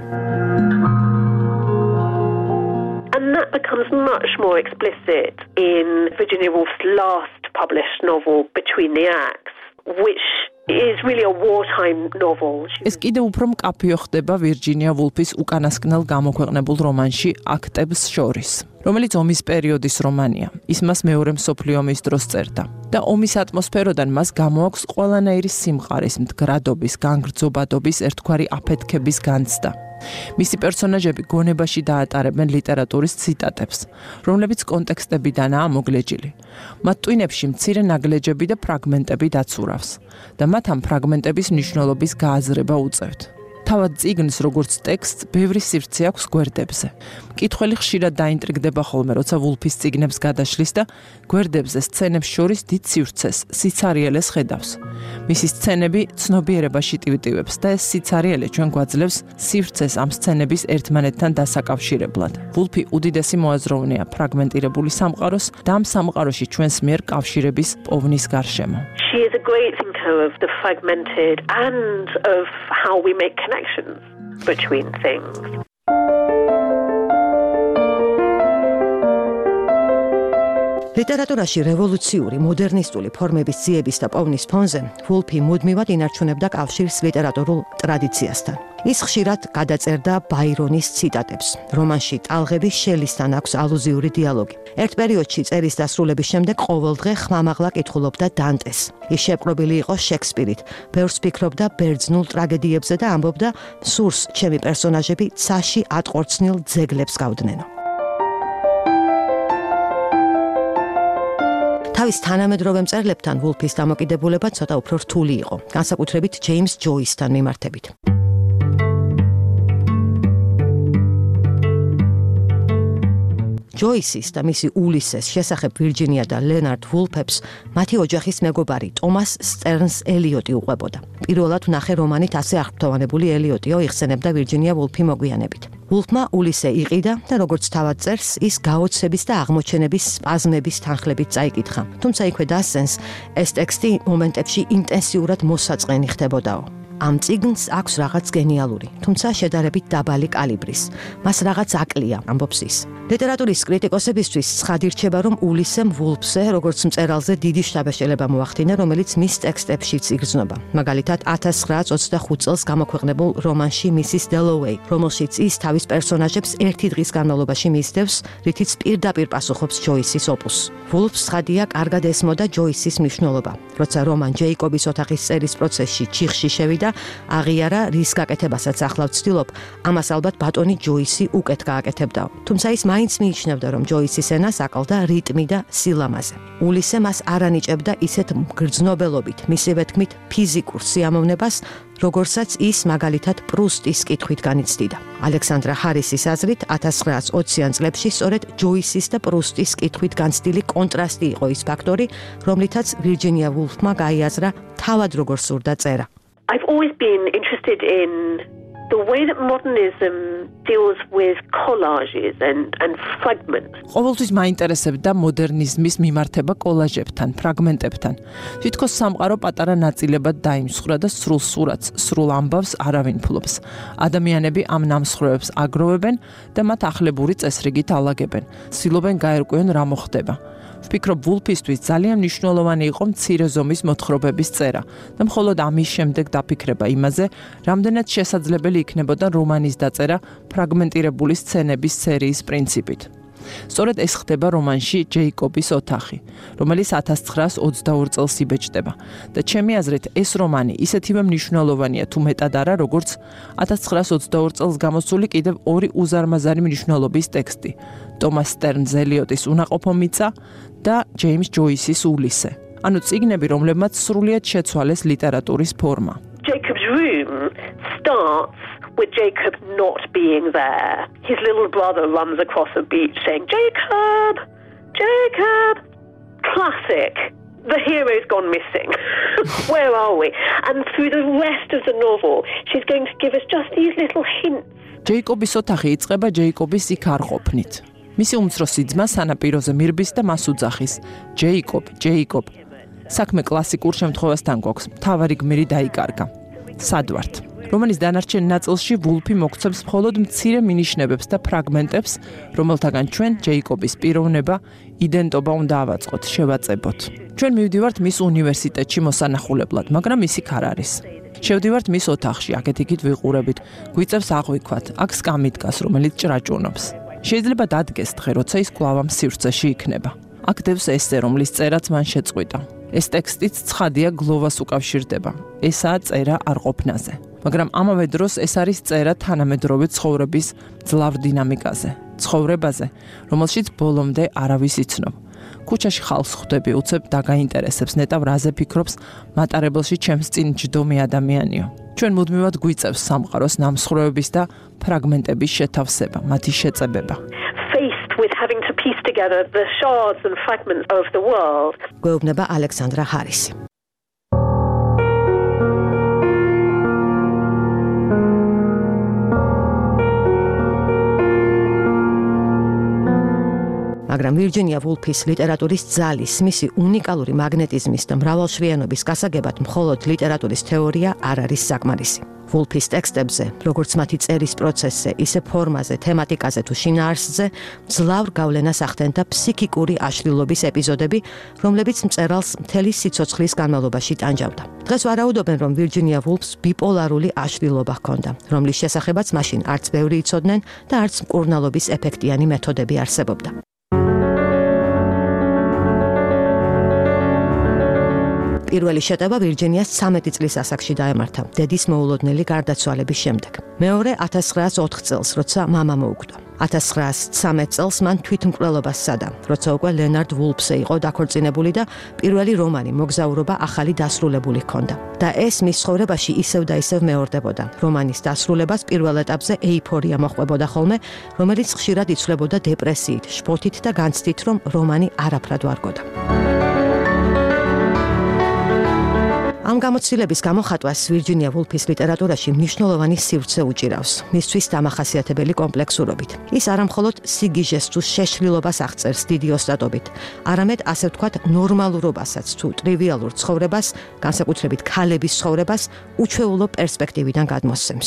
And that becomes much more explicit in Virginia Woolf's last published novel, Between the Acts, which is really a wartime novel. ეს კიდევ უფრო მკაფიო ხდება ვირჯინია ვულფის უკანასკნელ გამოქვეყნებულ რომანში აქტებს შორის, რომელიც ომის პერიოდის რომანია. ის მას მეორე მსოფლიო ომის დროს წერდა და ომის ატმოსფეროდან მას გამოაქვს ყველანაირი სიმყარის, მდგრადობის, განგრძობადობის, ერთგვარი აფეთქების განცდა. მისი პერსონაჟები გონებაში დაატარებენ ლიტერატურის ციტატებს, რომლებიც კონტექსტებიდანაა მოგლეჯილი. მათ ტვინებში მცირე ნაგლეჯები და ფრაგმენტები დაცურავს და მათ ამ ფრაგმენტების მნიშვნელობის გააზრება უწევთ. თავად წიგნს როგორც ტექსტს ბევრი სივრცე აქვს გვერდებზე. მკითხველი ხშირად დაინტრიგდება ხოლმე, როცა ვულფის წიგნებს გადაშლის და გვერდებზე სცენებს შორის დიდ სივრცეს, სიცარიელეს ხედავს. მისი სცენები ცნობიერებაში ტივტივებს და ეს სიცარიელე ჩვენ გვაძლევს სივრცეს ამ სცენების ერთმანეთთან დასაკავშირებლად. ვულფი უდიდესი მოაზროვნეა ფრაგმენტირებული სამყაროს და ამ სამყაროში ჩვენს მიერ კავშირების პოვნის გარშემო. She is a great thinker of the fragmented and of how we make connections between things. ლიტერატურაში რევოლუციური, მოდერნისტული ფორმების ძიების და პოვნის ფონზე ვულფი მუდმივად ინარჩუნებდა კავშირს ლიტერატურულ ტრადიციასთან. ის ხშირად გადაწერდა ბაირონის ციტატებს. რომანში ტალღების შელისთან აქვს ალუზიური დიალოგი. ერთ პერიოდში წერის დასრულების შემდეგ ყოველდღე ხმამაღლა კითხულობდა დანტეს. ის შეპყრობილი იყო შექსპირით, ბევრს ფიქრობდა ბერძნულ ტრაგედიებზე და ამბობდა, სურს ჩემი პერსონაჟები ცაში ატყორცნილ ძეგლებს გავდნენო. თავის თანამედროვე მწერლებთან ვულფის დამოკიდებულება ცოტა უფრო რთული იყო, განსაკუთრებით ჯეიმს ჯოისთან მიმართებით. ჯოისის და მისი ულისეს შესახებ ვირჯინია და ლენარდ ვულფებს მათი ოჯახის მეგობარი ტომას სტერნს ელიოტი უყვებოდა. პირველად ვნახე რომანით ასე აღფრთოვანებული ელიოტიო იხსენებდა ვირჯინია ვულფი მოგვიანებით. ვულფმა ულისე იყიდა და როგორც თავად წერს, ის გაოცების და აღმოჩენების სპაზმების თანხლებით წაიკითხა. თუმცა იქვე დასცენს, ეს ტექსტი მომენტებში ინტენსიურად მოსაწყენი ხდებოდაო. ამ წიგნს აქვს რაღაც გენიალური, თუმცა შედარებით დაბალი კალიბრის. მას რაღაც აკლია, ამბობს ის. ლიტერატურის კრიტიკოსებისთვის ცხადი რჩება, რომ ულისემ ვულფზე, როგორც მწერალზე დიდი შთაბეჭდილება მოახდინა, რომელიც მის ტექსტებშიც იგრძნობა. მაგალითად, 1925 წელს გამოქვეყნებულ რომანში მისის დელოვეი, რომელშიც ის თავის პერსონაჟებს ერთი დღის განმავლობაში მისდევს, რითიც პირდაპირ პასუხობს ჯოისის ოპუსს. ვულფს ცხადია, კარგად ესმოდა ჯოისის მნიშვნელობა. როცა რომან ჯეიკობის ოთახის წერის პროცესში ჩიხში შევიდა, აღიარა, რის გაკეთებასაც ახლა ვცდილობ, ამას ალბათ ბატონი ჯოისი უკეთ გააკეთებდა. თუმცა ის მაინც მიიჩნევდა, რომ ჯოისის ენას აკლდა რიტმი და სილამაზე. ულისე მას არ ანიჭებდა ისეთ მგრძნობელობით, მისივე თქმით ფიზიკურ სიამოვნებას, როგორცაც ის მაგალითად პრუსტის კითხვით განიცდიდა. ალექსანდრა ჰარისის აზრით 1920-იან წლებში სწორედ ჯოისის და პრუსტის კითხვით განცდილი კონტრასტი იყო ის ფაქტორი, რომლითაც ვირჯინია ვულფმა გაიაზრა თავად როგორ სურდა წერა. I've always been interested in the way that modernism deals with collages and fragments. ყოველთვის მაინტერესებდა მოდერნიზმის მიმართება კოლაჟებთან, ფრაგმენტებთან. თითქოს სამყარო პატარა ნაწილებად დაიმსხვრა და სრულ სურათს, სრულ ამბავს არავინ ფლობს. ადამიანები ამ ნამსხვრევებს აგროვებენ და მათ ახლებური წესრიგით ალაგებენ. ცდილობენ გაერკვიონ რა მოხდება. ვფიქრობ, ვულფისთვის ძალიან მნიშვნელოვანი იყო მცირე ზომის მოთხრობების წერა და მხოლოდ ამის შემდეგ დაფიქრება იმაზე, რამდენად შესაძლებელი იქნებოდა რომანის დაწერა ფრაგმენტირებული სცენების სერიის პრინციპით. სწორედ ეს ხდება რომანში ჯეიკობის ოთახი, რომელიც 1922 წელს იბეჭდება და ჩემი აზრით ეს რომანი ისეთივე მნიშვნელოვანია თუ მეტად არა, როგორც 1922 წელს გამოსული კიდევ ორი უზარმაზარი მნიშვნელობის ტექსტი, ტომას სტერნს ელიოტის უნაყოფო მიწა და ჯეიმს ჯოისის ულისე. ანუ წიგნები, რომლებმაც სრულიად შეცვალეს ლიტერატურის ფორმა. Jacob's room starts with Jacob not being there. His little brother runs across the beach saying, Jacob! Jacob! Classic. The hero's gone missing. Where are we? And through the rest of the novel, she's going to give us just these little hints. ჯეიკობის ოთახი იწყება ჯეიკობის იქ არ ყოფნით. მისი უმცროსი ძმა სანაპიროზე მირბის და მას უძახის. ჯეიკობ. საქმე კლასიკურ შემთხვევასთან გვაქვს. მთავარი გმირი დაიკარგა. სად ვართ? რომანის დანარჩენ ნაწილში ვულფი მოგცემს მხოლოდ მცირე მინიშნებებს და ფრაგმენტებს, რომელთაგან ჩვენ ჯეიკობის პიროვნება, იდენტობა უნდა ავაწყოთ, შევაწებოთ. ჩვენ მივდივართ მის უნივერსიტეტში მოსანახულებლად, მაგრამ ის იქ არ არის. შევდივართ მის ოთახში, აქეთ-იქით ვიყურებით, გვიწევს აღვიქვათ, აქ სკამი დგას, რომელიც ჭრაჭუნობს. შეიძლება დადგეს დღე, როცა ის კვლავ ამ სივრცეში იქნება. აქ დევს ესე, რომლის წერაც მან შეწყვიტა. ეს ტექსტიც ცხადია გლოვას უკავშირდება. ესაა წერა არყოფნაზე. მაგრამ ამავე დროს ეს არის წერა თანამედროვე ცხოვრების ძლავრ დინამიკაზე, ცხოვრებაზე, რომელშიც ბოლომდე არავის იცნობ. ქუჩაში ხალხს ხვდები, უცებ დაგაინტერესებს, ნეტავ რაზე ფიქრობს მატარებელში ჩემს წინ ჯდომი ადამიანიო. ჩვენ მუდმივად გვიწევს სამყაროს ნამსხვრევების და ფრაგმენტების შეთავსება, მათი შეწებება. Faced with having to piece together the shards and fragments of the world. გვეუბნება ალექსანდრა ჰარისი. მაგრამ ვირჯინია ვულფის ლიტერატურის ძალის, მისი უნიკალური მაგნეტიზმის და მრავალშრიანობის გასაგებად მხოლოდ ლიტერატურის თეორია არ არის საკმარისი. ვულფის ტექსტებზე, როგორც მათი წერის პროცესზე, ისე ფორმაზე, თემატიკაზე თუ შინაარსზე, ძლავრ გავლენას ახდენდა ფსიქიკური აშლილობის ეპიზოდები, რომლებიც მწერალს მთელი სიცოცხლის განმავლობაში ტანჯავდა. დღეს ვარაუდობენ, რომ ვირჯინია ვულფს ბიპოლარული აშლილობა ჰქონდა, რომლის შესახებაც მაშინ არც ბევრი იცოდნენ და არც მკურნალობის ეფექტიანი მეთოდები არსებობდა. პირველი შეტევა ვირჯინიას 13 წლის ასაკში დაემართა, დედის მოულოდნელი გარდაცვალების შემდეგ. მეორე 1904 წელს, როცა მამა მოუკვდა. 1913 წელს მან თვითმკვლელობას სცადა, როცა უკვე ლენარდ ვულფზე იყო დაქორწინებული და პირველი რომანი მოგზაურობა ახალი დასრულებული ჰქონდა. და ეს მის ცხოვრებაში ისევ და ისევ მეორდებოდა. რომანის დასრულებას პირველ ეტაპზე ეიფორია მოჰყვებოდა ხოლმე, რომელიც ხშირად იცვლებოდა დეპრესიით, შფოთით და განცდით, რომ რომანი არაფრად ვარგოდა. ამ გამოცდილების გამოხატვას ვირჯინია ვულფის ლიტერატურაში მნიშვნელოვანი სივრცე უჭირავს, მისთვის დამახასიათებელი კომპლექსურობით. ის არამხოლოდ სიგიჟეს თუ შეშლილობას აღწერს დიდი ოსტატობით, არამედ ასე ვთქვათ ნორმალურობასაც თუ ტრივიალურ ცხოვრებას, განსაკუთრებით ქალების ცხოვრებას, უჩვეულო პერსპექტივიდან გადმოსცემს.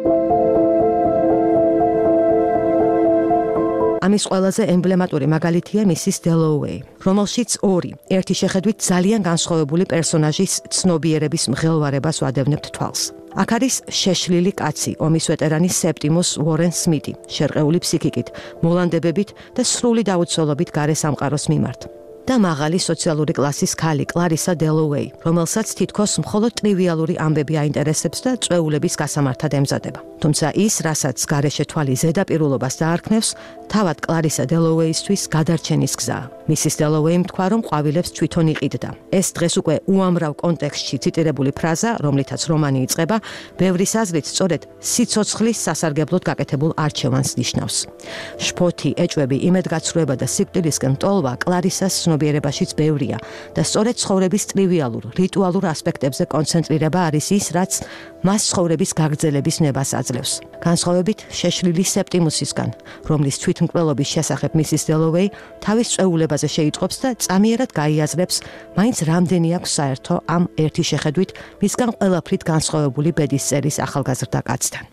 ამის ყველაზე ემბლემატური მაგალითია მისის დელოუეი, რომელშიც ორი, ერთი შეხედვით ძალიან განსხვავებული პერსონაჟის ცნობიერების მღელვარებას ვადევნებთ თვალს. აქ არის შეშლილი კაცი, ომის ვეტერანი სეპტიმუს უორენ სმიტი, შერყეული ფსიქიკით, მოლანდებებით და სრული დაუცველობით გარე სამყაროს მიმართ. და მაღალი სოციალური კლასის ქალი კლარისა დელოუეი, რომელსაც თითქოს მხოლოდ ტრივიალური ამბები აინტერესებს და წვეულების გასამართად ემზადება. თუმცა ის, რასაც გარეშე თვალი ზედაპირულობას დაარქმევს, თავად კლარისა დელოუეისთვის გადარჩენის გზაა. მისის დელოუეიმ თქვა, რომ ყვავილებს თვითონ იყიდდა. ეს დღეს უკვე უამრავ კონტექსტში ციტირებული ფრაზა, რომლითაც რომანი იწყება, ბევრის აზრით სწორედ სიცოცხლის სასარგებლოდ გაკეთებულ არჩევანს ნიშნავს. შფოთი, ეჭვები, იმედგაცრუება და სიკვდილისკენ ტოლვა კლარისას ცნობიერებაშიც ბევრია და სწორედ ცხოვრების ტრივიალურ, რიტუალურ ასპექტებზე კონცენტრირება არის ის, რაც მას ცხოვრების გაგრძელების ნებას აძლევს. განსხვავებით შეშლილი სეპტიმუსისგან, რომლის თვითმკვლელობის შესახებ მისის დელოუეი თავის წვეულებაზე შეიტყობს და წამიერად გაიაზრებს, მაინც რამდენი აქვს საერთო ამ ერთი შეხედვით მისგან ყველაფრით განსხვავებული ბედის წერის ახალგაზრდა კაცთან.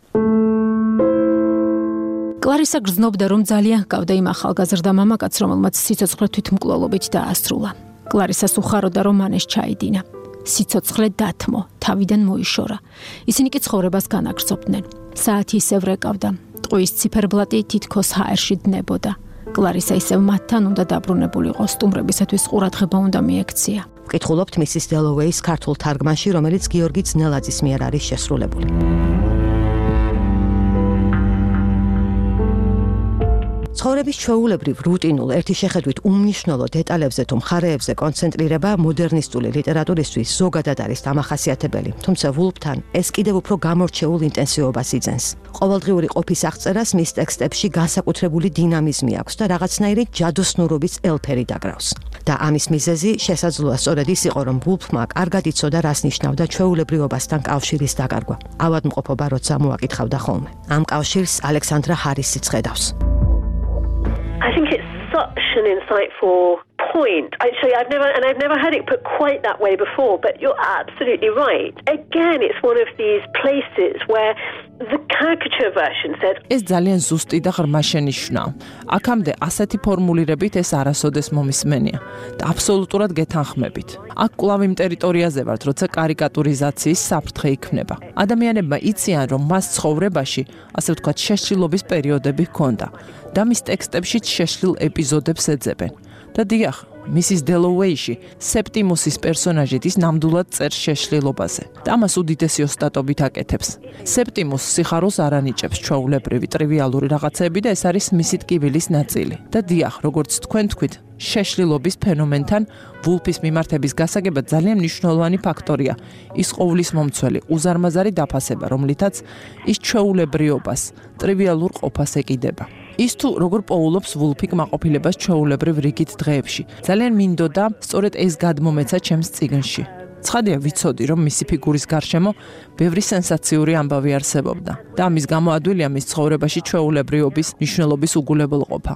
კლარისა გრძნობდა, რომ ძალიან ჰგავდა იმ ახალგაზრდა მამაკაცს, რომელმაც სიცოცხლე თვითმკვლელობით დაასრულა. კლარისას უხაროდა, რომ მან ეს ჩაიდინა. სიცოცხლე დათმო, თავიდან მოიშორა. ისინი კი ცხოვრებას განაგრძობდნენ. საათი ისევ რეკავდა, ტყუის ციფერბლატი თითქოს ჰაერში დნებოდა. კლარისა ისევ მათთან უნდა დაბრუნებულიყო, სტუმრებისათვის ყურადღება უნდა მიექცია. ვკითხულობთ მისის დელოუეის ქართულ თარგმანში, რომელიც გიორგი ძნელაძის მიერ არის შესრულებული. ცხოვრების ჩვეულებრივ, რუტინულ, ერთი შეხედვით უმნიშვნელო დეტალებზე თუ მხარეებზე კონცენტრირება მოდერნისტული ლიტერატურისთვის ზოგადად არის დამახასიათებელი, თუმცა ვულფთან ეს კიდევ უფრო გამორჩეულ ინტენსივობას იძენს. ყოველდღიური ყოფის აღწერას მის ტექსტებში განსაკუთრებული დინამიზმი აქვს და რაღაცნაირი ჯადოსნურობის ელფერი დაგრავს. და ამის მიზეზი შესაძლოა სწორედ ის იყო, რომ ვულფმა კარგად იცოდა, რას ნიშნავდა ჩვეულებრივობასთან კავშირის დაკარგვა. ავადმყოფობა, როცა მოაკითხავდა ხოლმე. ამ კავშირს ალექსანდრა ჰარისი ხედავს. I think it's such an insightful point. Actually, I've never heard it put quite that way before, but you're absolutely right. Again, it's one of these places where the caricature version said ეს ძალიან ზუსტი და ღრმა შენიშვნაა. აქამდე ასეთი ფორმულირებით ეს არასოდეს მომისმენია და აბსოლუტურად გეთანხმებით. აქ კვლავ იმ ტერიტორიაზე ვართ, როცა კარიკატურიზაციის საფრთხე იქმნება. ადამიანებმა იციან, რომ მას ცხოვრებაში, ასე ვთქვათ, შეშლილობის პერიოდები ჰქონდა და მის ტექსტებშიც შეშლილ ეპიზოდებს ეძებენ. და დიახ, მისის დელოუეიში სეპტიმუსის პერსონაჟით ის ნამდვილად წერს შეშლილობაზე და ამას უდიდესი ოსტატობით აკეთებს. სეპტიმუს სიხარულს არ ანიჭებს ჩვეულებრივი ტრივიალური რაღაცები და ეს არის მისი ტკივილის ნაწილი. და დიახ, როგორც თქვენ თქვით, შეშლილობის ფენომენთან ვულფის მიმართების გასაგებად ძალიან მნიშვნელოვანი ფაქტორია ის ყოვლის მომცველი უზარმაზარი დაფასება, რომლითაც ის ჩვეულებრიობას, ტრივიალურ ყოფას ეკიდება. ის თუ როგორ პოულობს ვულფი კმაყოფილებას ჩვეულებრივ რიგით დღეებში. ძალიან მინდოდა სწორედ ეს გადმომეცა ჩემს წიგნში. ცხადია ვიცოდი, რომ მისი ფიგურის გარშემო ბევრი სენსაციური ამბავი არსებობდა და ამის გამო ადვილია მის ცხოვრებაში ჩვეულებრიობის მნიშვნელობის უგულებელყოფა.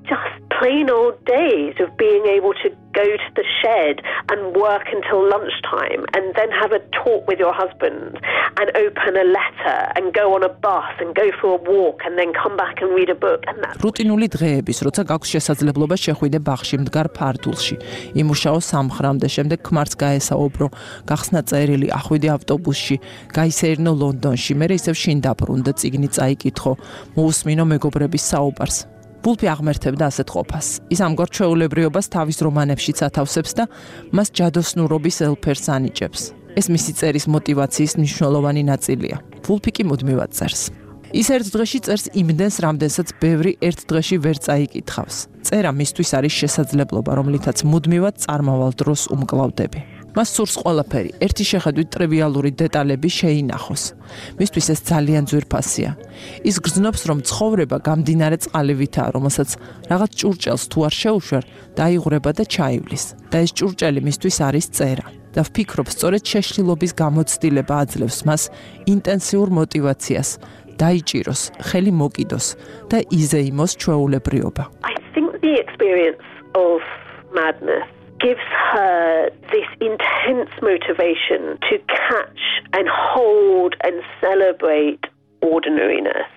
Plain old days of being able to go to the shed and work until lunchtime and then have a talk with your husband and open a letter and go on a bus and go for a walk and then come back and read a book and that. რუტინული დღეების, როცა გაქვს შესაძლებლობა შეხვიდე ბაღში მდგარ ფარდულში, იმუშაო სამხრამდე, შემდეგ ქმარს გაესაუბრო, გახსნა წერილი, ახვიდე ავტობუსში, გაისეირნო ლონდონში, მერე ისევ შინ დაბრუნდა, წიგნი წაიკითხო, მოусმინო მეგობრების საუბარს. ვულფი აღმერთებდა ასეთ ყოფას. ის ამგვარ ჩვეულებრიობას თავის რომანებშიც ათავსებს და მას ჯადოსნურობის ელფერს ანიჭებს. ეს მისი წერის мотиваციის მნიშვნელოვანი ნაწილია. ვულფი კი მუდმივად წერს. ის ერთ დღეში წერს იმდენს, რამდენსაც ბევრი ერთ დღეში ვერ წაიკითხავს. წერა მისთვის არის შესაძლებლობა, რომლითაც მუდმივად წარმავალ დროს უმკლავდები. მას სურს ყველაფერი, ერთი შეხედვით ტრივიალური დეტალები შეინახოს. მისთვის ეს ძალიან ძვირფასია. ის გრძნობს, რომ ცხოვრება გამდინარე წყალივითაა, რომელსაც რაღაც ჭურჭელს თუ არ შეუშვერ, დაიღვრება და ჩაივლის. და ეს ჭურჭელი მისთვის არის წერა. და ვფიქრობ, სწორედ შეშლილობის გამოცდილება აძლევს მას ინტენსიურ мотиваციას, დაიჭიროს, ხელი მოკიდოს და იზეიმოს ჩვეულებრიობა. I think the experience of madness gives her this intense motivation to catch and hold and celebrate ordinariness.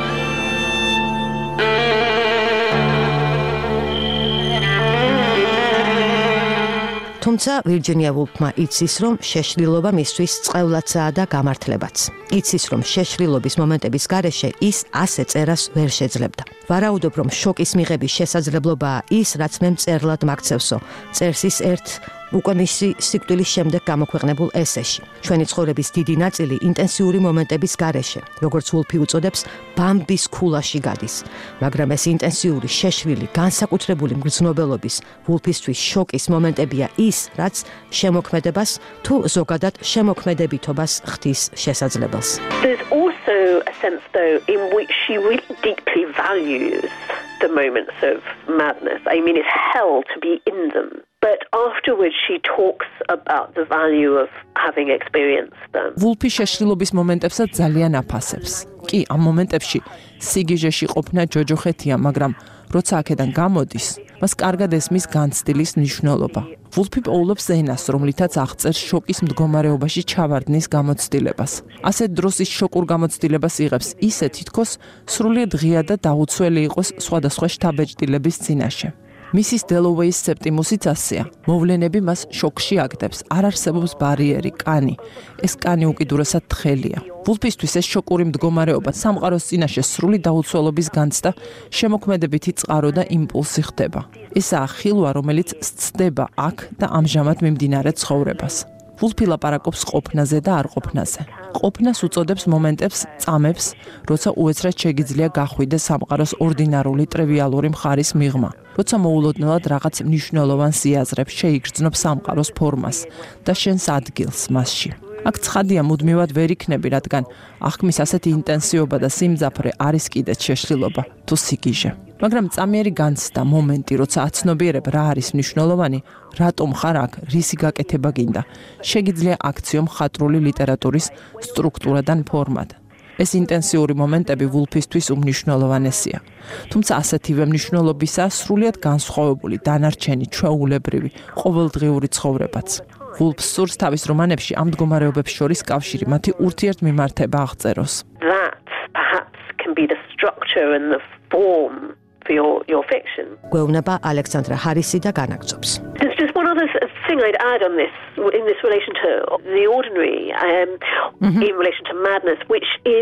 თუმცა ვირჯინია ვულფმა იცის, რომ შეშლილობა მისთვის წყევლაცაა და გამართლებაც. იცის, რომ შეშლილობის მომენტების გარეშე ის ასე წერას ვერ შეძლებდა. ვარაუდობ, რომ შოკის მიღების შესაძლებლობაა ის, რაც მე მწერლად მაქცევსო. წერს ის ერთ უკვე მისი სიკვდილის შემდეგ გამოქვეყნებულ ესეში. ჩვენი ცხოვრების დიდი ნაწილი ინტენსიური მომენტების გარეშე, როგორც ვულფი უწოდებს, ბამბის ქულაში გადის. მაგრამ ეს ინტენსიური, შეშლილი, განსაკუთრებული მგრძნობელობის, ვულფისთვის შოკის მომენტებია ის, რაც შემოქმედებას თუ ზოგადად შემოქმედებითობას ხდის შესაძლებელს. There's also a sense, though, in which she really deeply values the moments of madness. I mean, it's hell to be in them. But afterwards she talks about the value of having experienced them. ვულფი შეშლილობის მომენტებსაც ძალიან აფასებს. კი, ამ მომენტებში სიგიჟეში ყოფნა ჯოჯოხეთია, მაგრამ როცა აქედან გამოდის, მას კარგად ესმის განცდილის მნიშვნელობა. ვულფი პოულობს ენას, რომლითაც აღწერს შოკის მდგომარეობაში ჩავარდნის გამოცდილებას. ასეთ დროს ის შოკურ გამოცდილებას იღებს ისე, თითქოს სრულიად ღია და დაუცველი იყოს სხვადასხვა შთაბეჭდილების წინაშე. მისის დელოუეის სეპტიმუსიც ასეა. მოვლენები მას შოკში აგდებს. არ არსებობს ბარიერი, კანი. ეს კანი უკიდურესად თხელია. ვულფისთვის ეს შოკური მდგომარეობა სამყაროს წინაშე სრული დაუცველობის განცდა, შემოქმედებითი წყარო და იმპულსი ხდება. ესაა ხილვა, რომელიც სცდება აქ და ამჟამად მიმდინარე ცხოვრებას. ვულფი ლაპარაკობს ყოფნაზე და არ ყოფნაზე. ყოფნას უწოდებს მომენტებს, წამებს, როცა უეცრად შეგიძლია გახვიდე სამყაროს ორდინარული ტრივიალური მხარის მიღმა. როცა მოულოდნელად რაღაც მნიშვნელოვან სიაზრებს შეიგრძნობ სამყაროს ფორმას და შენს ადგილს მასში. აქ ცხადია მუდმივად ვერ იქნები, რადგან აღქმის ასეთი ინტენსიობა და სიმძაფრე არის კიდეც შეშლილობა თუ სიგიჟე. მაგრამ წამიერი განცდა მომენტი, როცა აცნობიერებ რა არის მნიშვნელოვანი, რატომ ხარ აქ, რისი გაკეთება გინდა, შეგიძლია აქციო მხატვრული ლიტერატურის სტრუქტურადან ფორმად. ეს ინტენსიური მომენტები ვულფისთვის უმნიშვნელოვანესია. თუმცა ასეთივე მნიშვნელობისა სრულიად განსხვავებული, დანარჩენი, ჩვეულებრივი, ყოველდღიური ცხოვრებაც. ვულფს სურს თავის რომანებში ამ მდგომარეობებს შორის კავშირი, მათი ურთიერთმიმართება აღწეროს. That perhaps can be the structure and the form for your fiction. გვეუბნება ალექსანდრა ჰარისი და განაგრძობს. There's just one other thing I'd add on this, in this relation to the ordinary, in relation to madness, which is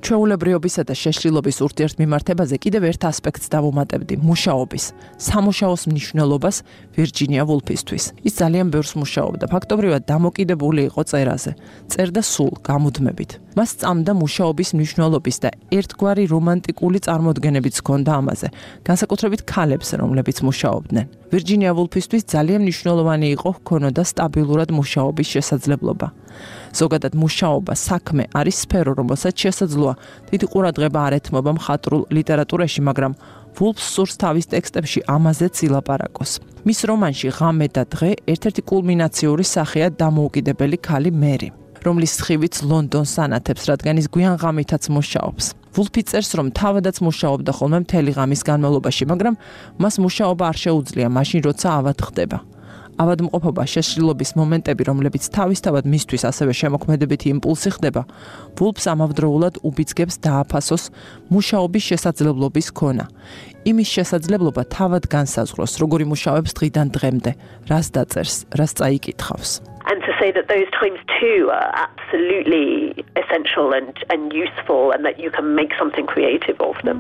ჩვეულებრიობისა და შეშლილობის ურთიერთმიმართებაზე კიდევ ერთ ასპექტს დავუმატებდი, მუშაობის, სამუშაოს მნიშვნელობას ვირჯინია ვულფისთვის. ის ძალიან ბევრს მუშაობდა, ფაქტობრივად დამოკიდებული იყო წერაზე, წერდა სულ გამუდმებით. მას სწამდა მუშაობის მნიშვნელობის და ერთგვარი რომანტიკული წარმოდგენებიც ჰქონდა ამაზე, განსაკუთრებით ქალებს, რომლებიც მუშაობდნენ. ვირჯინია ვულფისთვის ძალიან მნიშვნელოვანი იყო ჰქონოდა სტაბილურად მუშაობის შესაძლებლობა. ზოგადად მუშაობა, საქმე არის სფერო, რომელსაც შესაძლოა დიდი ყურადღება არ ეთმობა მხატვრულ ლიტერატურაში, მაგრამ ვულფს სურს თავის ტექსტებში ამაზეც ილაპარაკოს. მის რომანში ღამე და დღე ერთ-ერთი კულმინაციური სახეა დამოუკიდებელი ქალი მერი, რომლის სხივიც ლონდონს ანათებს, რადგან ის გვიან ღამითაც მუშაობს. ვულფი წერს, რომ თავადაც მუშაობდა ხოლმე მთელი ღამის განმავლობაში, მაგრამ მას მუშაობა არ შეუძლია მაშინ, როცა ავად ხდება. ავადმყოფობა, შეშლილობის მომენტები, რომლებიც თავისთავად მისთვის ასევე შემოქმედებითი იმპულსი ხდება, ვულფს ამავდროულად უბიძგებს დააფასოს მუშაობის შესაძლებლობის ქონა. იმის შესაძლებლობა თავად განსაზღვროს, როგორი მუშაობს დღიდან დღემდე, რას დაწერს, რას წაიკითხავს. And to say that those times too are absolutely essential and useful and that you can make something creative of them.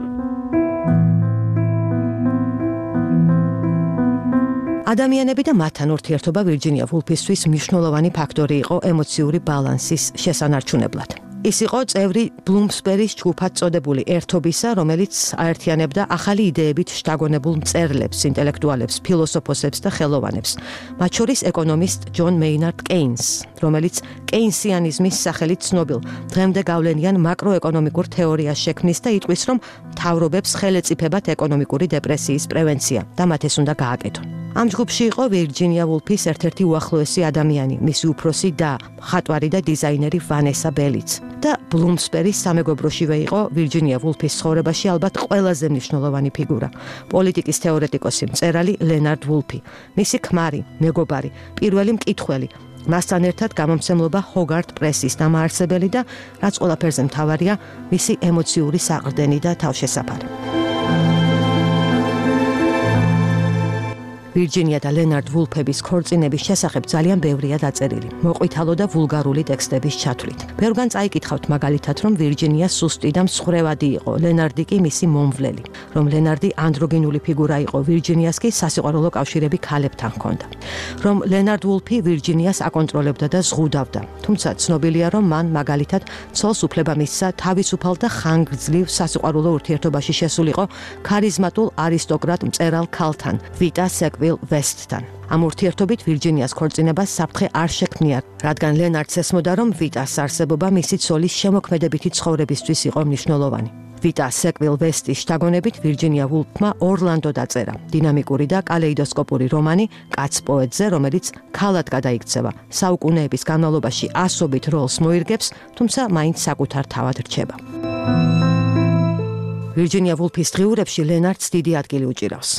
ადამიანები და მათთან ურთიერთობა ვირჯინია ვულფისთვის მნიშვნელოვანი ფაქტორი იყო ემოციური ბალანსის შესანარჩუნებლად. ის იყო წევრი ბლუმსბერის ჯგუფად წოდებული ერთობისა, რომელიც აერთიანებდა ახალი იდეებით შთაგონებულ მწერლებს, ინტელექტუალებს, ფილოსოფოსებს და ხელოვანებს, მათ შორის ეკონომისტ ჯონ მეინარდ კეინს, რომელიც კეინსიანიზმის სახელით ცნობილ დღემდე გავლენიან მაკროეკონომიკურ თეორიას შექმნის და იტყვის, რომ მთავრობებს ხელეწიფებათ ეკონომიკური დეპრესიის პრევენცია და მათ ეს უნდა გააკეთონ. ამ ჯგუფში იყო ვირჯინია ვულფის ერთ-ერთი უახლოესი ადამიანი, მისი უფროსი და მხატვარი და დიზაინერი ვანესა ბელიც. და ბლუმსბერის სამეგობროშივე იყო ვირჯინია ვულფის ცხოვრებაში ალბათ ყველაზე მნიშვნელოვანი ფიგურა, პოლიტიკის თეორეტიკოსი, მწერალი ლენარდ ვულფი, მისი ქმარი, მეგობარი, პირველი მკითხველი, მასთან ერთად გამომცემლობა ჰოგარტ პრესის დამაარსებელი და რაც ყველაფერზე მთავარია, მისი ემოციური საყრდენი და თავშესაფარი. ვირჯინია და ლენარდ ვულფების ქორწინების შესახებ ძალიან ბევრია დაწერილი, მოყვითალო და ვულგარული ტექსტების ჩათვლით. ბევრგან წაიკითხავთ მაგალითად, რომ ვირჯინია სუსტი და მსხვერვადი იყო, ლენარდი კი მისი მომვლელი, რომ ლენარდი ანდროგინული ფიგურა იყო, ვირჯინიას კი სასიყვარულო კავშირები ქალებთან ჰქონდა, რომ ლენარდ ვულფი ვირჯინიას აკონტროლებდა და ზღუდავდა, თუმცა ცნობილია, რომ მან მაგალითად ცოლს უფლება მისცა თავისუფალ და ხანგრძლივ სასიყვარულო ურთიერთობაში შესულიყო ქარიზმატულ არისტოკრატ მწერალ ქალთან, ვიტა ვესტთან. ამ ურთიერთობით ვირჯინიას ქორწინებას საფრთხე არ შექმნია, რადგან ლენარდს ესმოდა, რომ ვიტას არსებობა მისი ცოლის შემოქმედებითი ცხოვრებისთვის იყო მნიშვნელოვანი. ვიტა სეკვილ ვესტის შთაგონებით ვირჯინია ვულფმა ორლანდო დაწერა, დინამიკური და კალეიდოსკოპური რომანი კაც პოეტზე, რომელიც ქალად გადაიქცევა, საუკუნეების განმავლობაში ასობით როლს მოირგებს, თუმცა მაინც საკუთარ თავად რჩება. ვირჯინია ვულფის დღიურებში ლენარდს დიდი ადგილი უჭირავს.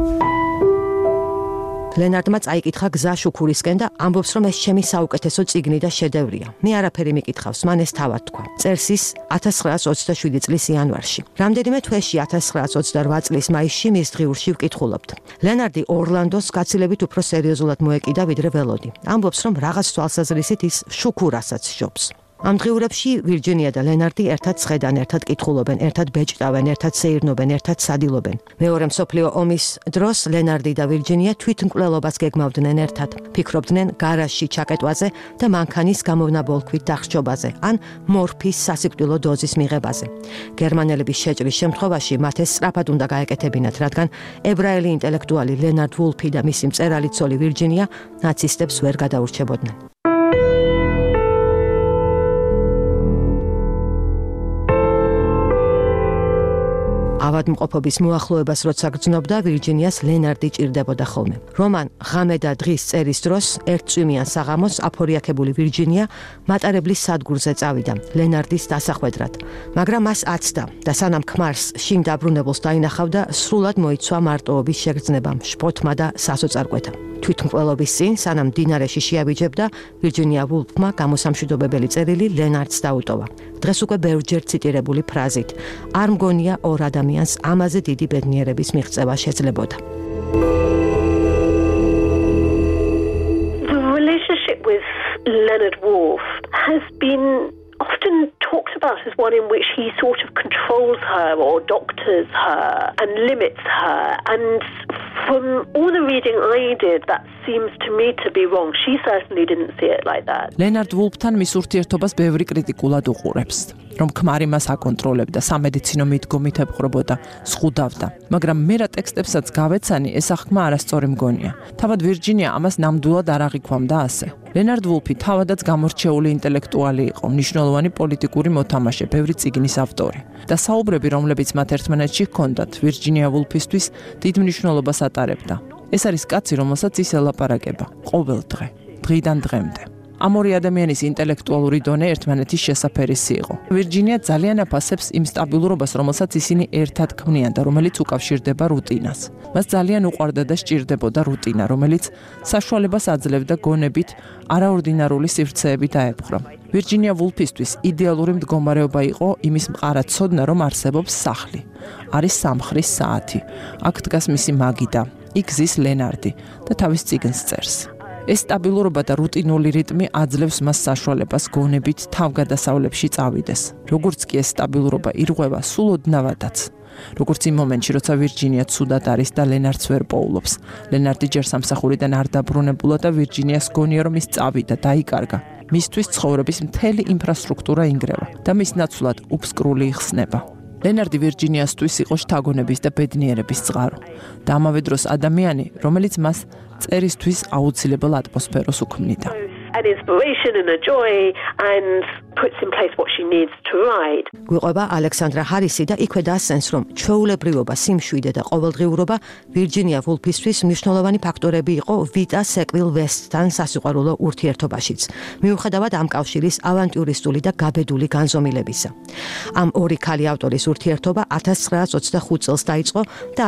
ლენარდმა წაიკითხა გზა შუქურისკენ და ამბობს, რომ ეს ჩემი საუკეთესო წიგნი და შედევრია. მე არაფერი მიკითხავს, მან ეს თავად თქვა. წერს ის 1927 წლის იანვარში. რამდენიმე თვეში 1928 წლის მაისში მის დღიურში ვკითხულობთ. ლენარდი ორლანდოს გაცილებით უფრო სერიოზულად მოეკიდა ვიდრე ველოდი. ამბობს, რომ რაღაც თვალსაზრისით ის შუქურასაც შობს. ამ დღიურებში ვირჯინია და ლენარდი ერთად ცხედან, ერთად კითხულობენ, ერთად ბეჭდავენ, ერთად სეირნობენ, ერთად სადილობენ. მეორე მსოფლიო ომის დროს ლენარდი და ვირჯინია თვითმკვლელობას გეგმავდნენ ერთად. ფიქრობდნენ გარაჟში ჩაკეტვაზე და მანქანის გამოვნაბოლქვით დახშობაზე, ან მორფის სასიკვდილო დოზის მიღებაზე. გერმანელების შეჭრის შემთხვევაში მათ ეს სწრაფად უნდა გაეკეთებინათ, რადგან ებრაელი ინტელექტუალი ლენარდ ვულფი და მისი მწერალი ცოლი ვირჯინია ნაცისტებს ვერ გადაურჩებოდნენ. ავადმყოფობის მოახლოებას როცა გრძნობდა, ვირჯინიას ლენარდი ჭირდებოდა ხოლმე. რომან ღამე და დღის წერის დროს ერთწვიმიან საღამოს აფორიაქებული ვირჯინია მატარებლის სადგურზე წავიდა ლენარდის დასახვედრად, მაგრამ მას აცდა და სანამ ქმარს შინ დაბრუნებულს დაინახავდა, სრულად მოიცვა მარტოობის შეგრძნებამ, შპოთმა და სასოწარკვეთამ. თვითმკვლელობის წინ, სანამ დინარეში შეაბიჯებდა, ვირჯინია ვულფმა გამოსამშვიდობებელი წერილი ლენარდს დაუტოვა. დღეს უკვე ბევრჯერ ციტირებული ფრაზით: არ მგონია ორ ადამიანს ამაზე დიდი ბედნიერების მიღწევა შეძლებოდა. The relationship with Leonard Woolf has been often talked about as one in which he sort of controls her or doctors her and limits her. And from all the reading I did, that seems to me to be wrong. She certainly didn't see it like that. ლენარდ ვულფთან მის ურთიერთობას ბევრი კრიტიკულად უყურებს, რომ ქმარი მას აკონტროლებდა, სამედიცინო მიდგომით ეპყრობოდა, ზღუდავდა. მაგრამ მე რა ტექსტებსაც გავეცანი, ეს აღქმა არასწორი მგონია. თავად ვირჯინია ამას ნამდვილად არ აღიქვამდა ასე. ლენარდ ვულფი თავადაც გამორჩეული ინტელექტუალი იყო, მნიშვნელოვანი პოლიტიკური მოთამაშე, ბევრი წიგნის ავტორი. და საუბრები, რომლებიც მათ ერთმანეთში ჰქონდათ, ვირჯინია ვულფისთვის დიდ მნიშვნელობას ატარებდა. ეს არის კაცი, რომელსაც ის ელაპარაკება ყოველ დღე, დღიდან დღემდე. ამ ორი ადამიანის ინტელექტუალური დონე ერთმანეთის შესაფერისი იყო. ვირჯინია ძალიან აფასებს იმ სტაბილურობას, რომელსაც ისინი ერთად ქმნიან და რომელიც უკავშირდება რუტინას. მას ძალიან უყვარდა და სჭირდებოდა რუტინა, რომელიც საშუალებას აძლევდა გონებით არაორდინარული სივრცეები დაეპყრო. ვირჯინია ვულფისთვის იდეალური მდგომარეობა იყო იმის მყარად ცოდნა, რომ არსებობს სახლი. არის სამხრის საათი. აქ დგას მისი მაგიდა, იქ ზის ლენარდი და თავის წიგნს წერს. ეს სტაბილურობა და რუტინული რიტმი აძლევს მას საშუალებას გონებით თავგადასავლებში წავიდეს. როგორც კი ეს სტაბილურობა ირღვევა სულ ოდნავადაც. როგორც იმ მომენტში, როცა ვირჯინია ცუდად არის და ლენარდს ვერ პოულობს. ლენარდი ჯერ სამსახურიდან არ დაბრუნებულა და ვირჯინიას გონია, რომ ის წავიდა, დაიკარგა. მისთვის ცხოვრების მთელი ინფრასტრუქტურა ინგრევა და მის ნაცვლად უფსკრული იხსნება. ლენარდი ვირჯინიასთვის იყო შთაგონების და ბედნიერების წყარო და ამავე დროს ადამიანი, რომელიც მას წერისთვის აუცილებელ ატმოსფეროს უქმნიდა. An inspiration and a joy and puts in place what she needs to write. გვიყვება ალექსანდრა ჰარისი და იქვე დასცენს, რომ ჩვეულებრივობა, სიმშვიდე და ყოველდღიურობა ვირჯინია ვულფისთვის მნიშვნელოვანი ფაქტორები იყო ვიტა სეკვილ ვესტთან სასიყვარულო ურთიერთობაშიც, მიუხედავად ამ კავშირის ავანტიურისტული და გაბედული განზომილებისა. ამ ორი ქალი ავტორის ურთიერთობა 1925 წელს დაიწყო და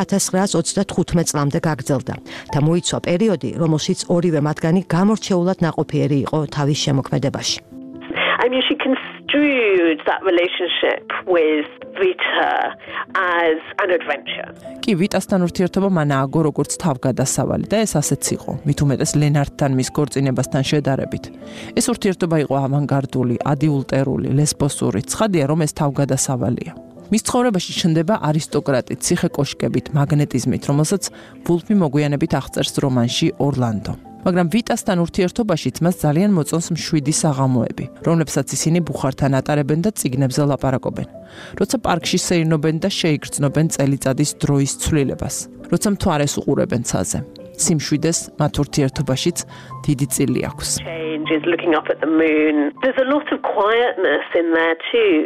1935 წლამდე გაგრძელდა და მოიცვა პერიოდი, რომელშიც ორივე მათგანი გამორჩეულად ნაყოფიერი იყო თავის შემოქმედებაში. I mean, she construed that relationship with Vita as an adventure. კი ვიტასთან ურთიერთობა მან ააგო როგორც თავგადასავალი და ეს ასეც იყო, მით უმეტეს ლენარდთან მის ქორწინებასთან შედარებით. ეს ურთიერთობა იყო ავანგარდული, ადიულტერული, ლესბოსური, ცხადია, რომ ეს თავგადასავალია. მის ცხოვრებაში ჩნდება არისტოკრატი, ციხე-კოშკებით, მაგნეტიზმით, რომელსაც ვულფი მოგვიანებით აღწერს რომანში ორლანდო. მაგრამ ვიტასთან ურთიერთობაშიც მას ძალიან მოწონს მშვიდი საღამოები, რომლებსაც ისინი ბუხართან ატარებენ და წიგნებზე ლაპარაკობენ. როცა პარკში სეირნობენ და შეიგრძნობენ წელიწადის დროის ცვლილებას, როცა მთვარეს უყურებენ ცაზე. სიმშვიდეს მათ ურთიერთობაშიც დიდი წილი აქვს. Change is looking up at the moon. There's a lot of quietness in there too.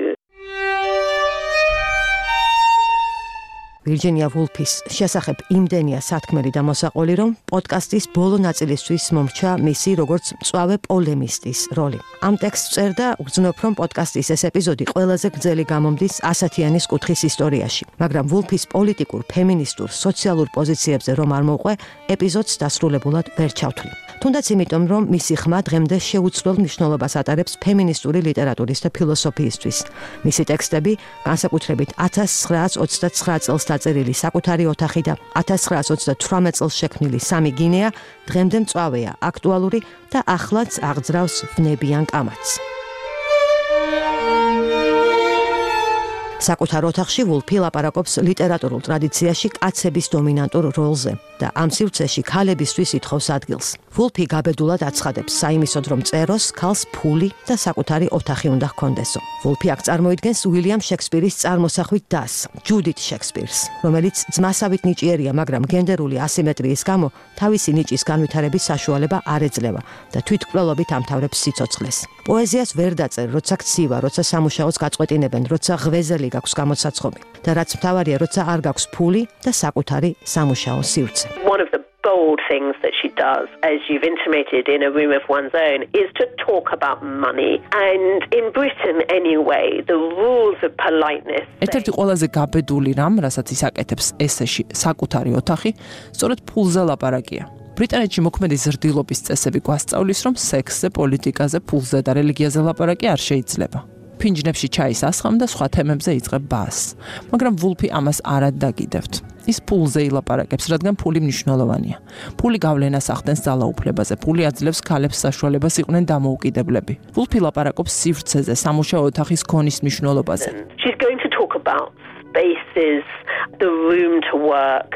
ვირჯინია ვულფის შესახებ იმდენია სათქმელი და მოსაყოლი, რომ პოდკასტის ბოლო ნაწილისთვის მომრჩა მისი როგორც მწვავე პოლემისტის როლი. ამ ტექსტს წერდა ვგრძნობ, რომ პოდკასტის ეს ეპიზოდი ყველაზე გრძელი გამომდის 100-იანის კუთხის ისტორიაში, მაგრამ ვულფის პოლიტიკურ, ფემინისტურ, სოციალურ პოზიციებზე რომ არ მოყვე, ეპიზოდს დასრულებულად ვერ ჩავთვლი. თუნდაც იმიტომ, რომ მისი ხმა დღემდე შეუცვლელ მნიშვნელობას ატარებს ფემინისტური ლიტერატურის და ფილოსოფიისთვის. მისი ტექსტები, განსაკუთრებით 1929 წელს დაწერილი საკუთარი ოთახი და 1928 წელს შექმნილი სამი გინეა, დღემდე მწვავეა, აქტუალური და ახლაც აღძრავს ვნებიან კამათს. საკუთარ ოთახში ვულფი ლაპარაკობს ლიტერატურულ ტრადიციაში კაცების დომინანტურ როლზე და ამ სივრცეში ქალებისთვის ითხოვს ადგილს. ვულფი გაბედულად აცხადებს, საიმისოდ რომ წეროს, ქალს ფული და საკუთარი ოთახი უნდა ჰქონდესო. ვულფი აქ წარმოიდგენს უილიამ შექსპირის წარმოსახვით დას, ჯუდით შექსპირს, რომელიც ძმასავით ნიჭიერია, მაგრამ გენდერული ასიმეტრიის გამო თავისი ნიჭის განვითარების საშუალება არ ეძლევა და თვითმკვლელობით ამთავრებს სიცოცხლეს. პოეზიას ვერ დაწერ, როცა ქცივა, როცა სამუშაოს გაწყვეტინებენ, როცა ღვეზელი გაქვს გამოცაცხობი და რაც მთავარია, როცა არ გაქვს ფული და საკუთარი სამუშაო სივრცე. One of the bold things that she does, as you've intimated, in a room of one's own, is to talk about money. And in Britain, anyway, the rules of politeness. ერთ-ერთი ყველაზე გაბედული რამ, რასაც ის აკეთებს ესეში, საკუთარი ოთახი, სწორედ ფულზე ლაპარაკია. ბრიტანეთში მოქმედი ზრდილობის წესები გვასწავლის, რომ სექსზე, პოლიტიკაზე, ფულზე და რელიგიაზე ლაპარაკი არ შეიძლება. ფინჯნებში ჩაის ასხამ და სხვა თემებზე იწყებ ბას. მაგრამ ვულფი ამას არ ადაგიდევთ. ის ფულზე ილაპარაკებს, რადგან ფული მნიშვნელოვანია. ფული გავლენას ახდენს ძალაუფლებაზე, ფული აძლევს ქალებს საშუალებას იყვნენ დამოუკიდებლები. ვულფი ლაპარაკობს სივრცეზე, სამუშაო ოთახის ქონის მნიშვნელობაზე. She's going to talk about spaces, the room to work.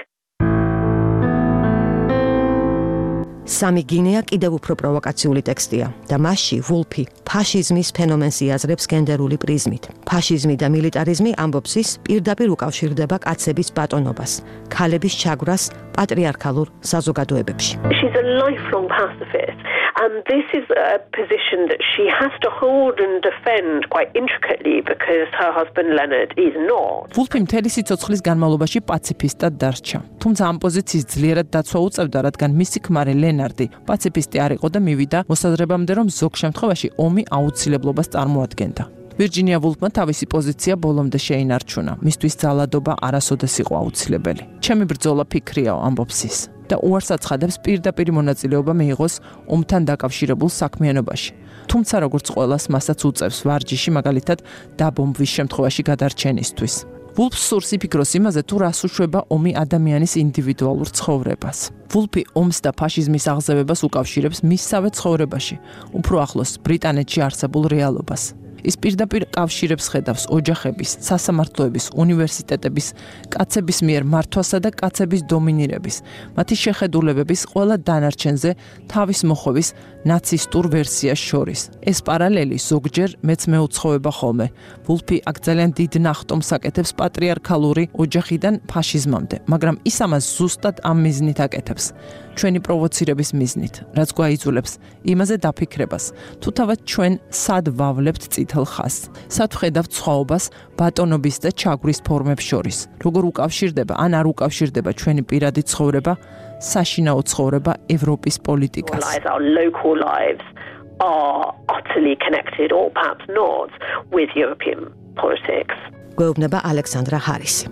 სამი გინეა კიდევ უფრო პროვოკაციული ტექსტია და მასში ვულფი ფაშიზმის ფენომენს იაზრებს გენდერული პრიზმით. ფაშიზმი და მილიტარიზმი ამბობს ის პირდაპირ უკავშირდება კაცების ბატონობას, ქალების ჩაგვრას პატრიარქალურ საზოგადოებებში. She's a lifelong pacifist, and this is a position that she has to hold and defend quite intricately because her husband Leonard is not. ვულფი მთელი სიცოცხლის განმავლობაში პაციფისტად დარჩა. თუმცა ამ პოზიციის ძლიერად დაცვა უწევდა, რადგან მისი ქმარი ლენარდი პაციფისტი არ იყო და მივიდა მოსაზრებამდე, რომ ზოგ შემთხვევაში ომი აუცილებლობას წარმოადგენდა. ვირჯინია ვულფმა თავისი პოზიცია ბოლომდე შეინარჩუნა. მისთვის ძალადობა არასოდეს იყო აუცილებელი. ჩემი ბრძოლა ფიქრიაო, ამბობს ის. და უარს აცხადებს პირდაპირ მონაწილეობა მიიღოს ომთან დაკავშირებულ საქმიანობაში. თუმცა როგორც ყველას მასაც უწევს ვარჯიში, მაგალითად დაბომბვის შემთხვევაში გადარჩენისთვის. ვულფს სურს იფიქროს იმაზე, თუ რას უშვება ომი ადამიანის ინდივიდუალურ ცხოვრებას. ვულფი ომს და ფაშიზმის აღზევებას უკავშირებს მისსავე ცხოვრებაში, უფრო ახლოს ბრიტანეთში არსებულ რეალობას. ის პირდაპირ კავშირებს ხედავს ოჯახების, სასამართლოების, უნივერსიტეტების, კაცების მიერ მართვასა და კაცების დომინირების, მათი შეხედულებების ყველა დანარჩენზე თავის მოხვევის ნაცისტურ ვერსიას შორის. ეს პარალელი ზოგჯერ მეც მეუცხოვება ხოლმე. ვულფი აქ ძალიან დიდ ნახტომს აკეთებს პატრიარქალური ოჯახიდან ფაშიზმამდე, მაგრამ ის ამას ზუსტად ამ მიზნით აკეთებს. ჩვენი პროვოცირების მიზნით, რაც გვაიძულებს იმაზე დაფიქრებას, თუ თავად ჩვენ სად ვავლებთ წითელ ხაზს, სად ვხედავთ სხვაობას ბატონობის და ჩაგვრის ფორმებს შორის, როგორ უკავშირდება ან არ უკავშირდება ჩვენი პირადი ცხოვრება, საშინაო ცხოვრება ევროპის პოლიტიკას. Our local lives are utterly connected, or perhaps not, with European politics. გვეუბნება ალექსანდრა ჰარისი.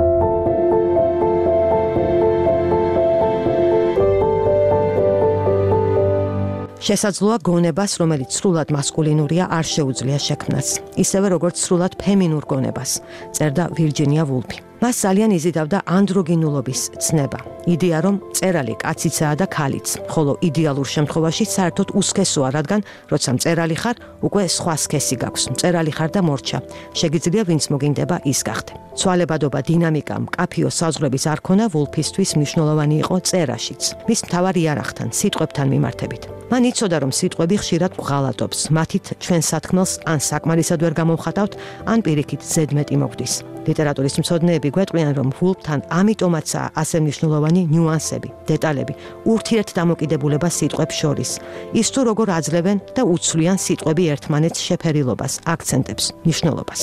შესაძლოა გონებას, რომელიც სრულად მასკულინურია, არ შეუძლია შექმნას, ისევე როგორც სრულად ფემინურ გონებას, წერდა ვირჯინია ვულფი. მას ძალიან იზიდავდა ანდროგინულობის ცნება. იდეა, რომ მწერალი კაციცაა და ქალიც, ხოლო იდეალურ შემთხვევაში საერთოდ უსქესოა, რადგან როცა მწერალი ხარ, უკვე სხვა სქესი გაქვს. მწერალი ხარ და მორჩა. შეგიძლია ვინც მოგინდება ის გახდე. ცვალებადობა, დინამიკა, მკაფიო საზღვრების არ ქონა ვულფისთვის მნიშვნელოვანი იყო წერაშიც. მის მთავარ იარაღთან, სიტყვებთან მიმართებით. მან იცოდა, რომ სიტყვები ხშირად ვღალატობს, მათით ჩვენ სათქმელს ან საკმარისად ვერ გამოვხატავთ, ან პირიქით ზედმეტი მოგვდის. ლიტერატურის მცოდნეები გვეტყვიან, რომ ვულფთან ამიტომაცაა ასე მნიშვნელოვანი ნიუანსები, დეტალები, ურთიერთდამოკიდებულება სიტყვებს შორის. ის თუ როგორ აძლევენ და უცვლიან სიტყვები ერთმანეთს შეფერილობას, აქცენტებს, მნიშვნელობას.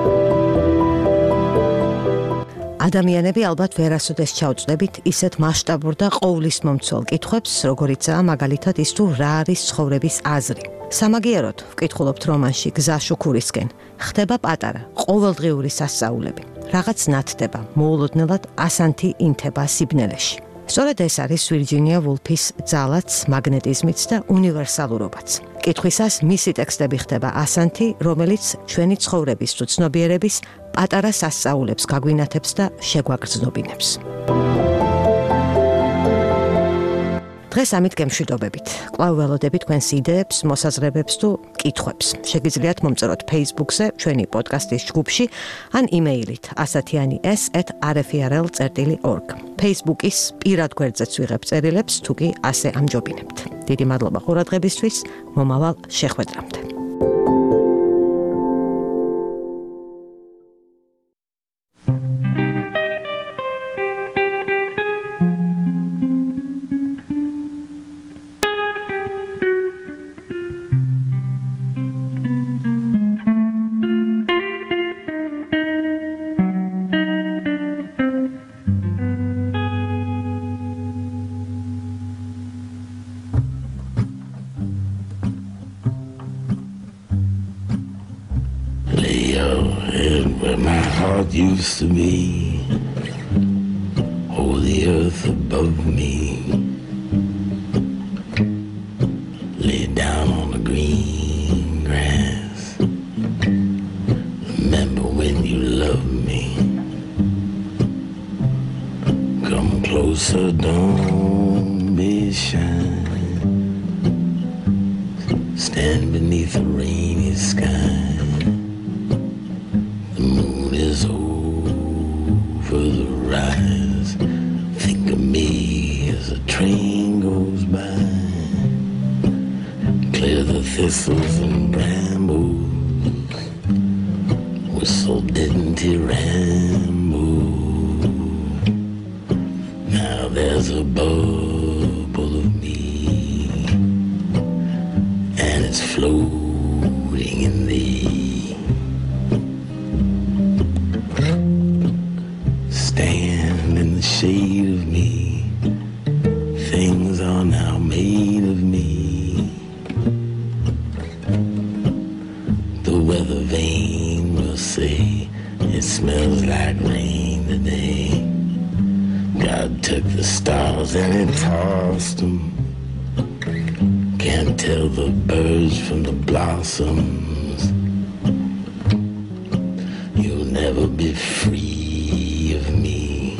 ადამიანები ალბათ ვერასოდეს ჩავწდებით ისეთ მასშტაბურ და ყოვლისმომცველ კითხვებს, როგორიცაა მაგალითად ის თუ რა არის ცხოვრების აზრი. სამაგიეროდ ვკითხულობთ რომანში გზა შუქურისკენ, ხდება პატარა, ყოველდღიური სასწაულები. რაღაც ნათდება, მოულოდნელად ასანთი ინთება სიბნელეში. სწორედ ეს არის ვირჯინია ვულფის ძალაც, მაგნეტიზმიც და უნივერსალურობაც. კითხვისას მისი ტექსტები ხდება ასანთი, რომელიც ჩვენი ცხოვრების თუ ცნობიერების პატარა სასწაულებს გაგვინათებს და შეგვაგრძნობინებს. დღეს ამით გემშვიდობებით. კვლავ ველოდებით თქვენს იდეებს, მოსაზრებებს თუ კითხვებს. შეგიძლიათ მომწეროთ Facebook-ზე, ჩვენი პოდკასტის ჯგუფში, ან იმეილით asatiani@rfrl.org. Facebook-ის პირად გვერდზეც ვიღებ წერილებს, თუ კი ასე ამჯობინებთ. დიდი მადლობა ყურადღებისთვის, მომავალ შეხვედრამდე. Used to be, oh, the earth above me, lay down on the green grass, remember when you loved me, so don't be shy. Stand beneath a rainy sky. The moon is over the rise. Think of me as a train goes by. Clear the thistles and brambles. Whistle didn't he ramble? Now there's a bubble of me, and it's floating in thee. Stand in the shade of me. Things are now made of me. The weather vane will say it smells like rain today. God took the stars and he tossed them. Can't tell the birds from the blossoms. You'll never be free of me.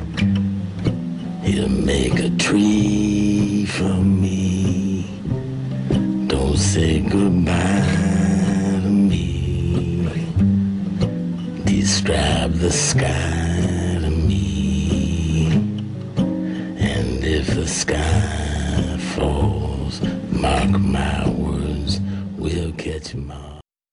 He'll make a tree from me. Don't say goodbye to me. Describe the sky to me. And if the sky falls, mark my words, we'll catch 'em all.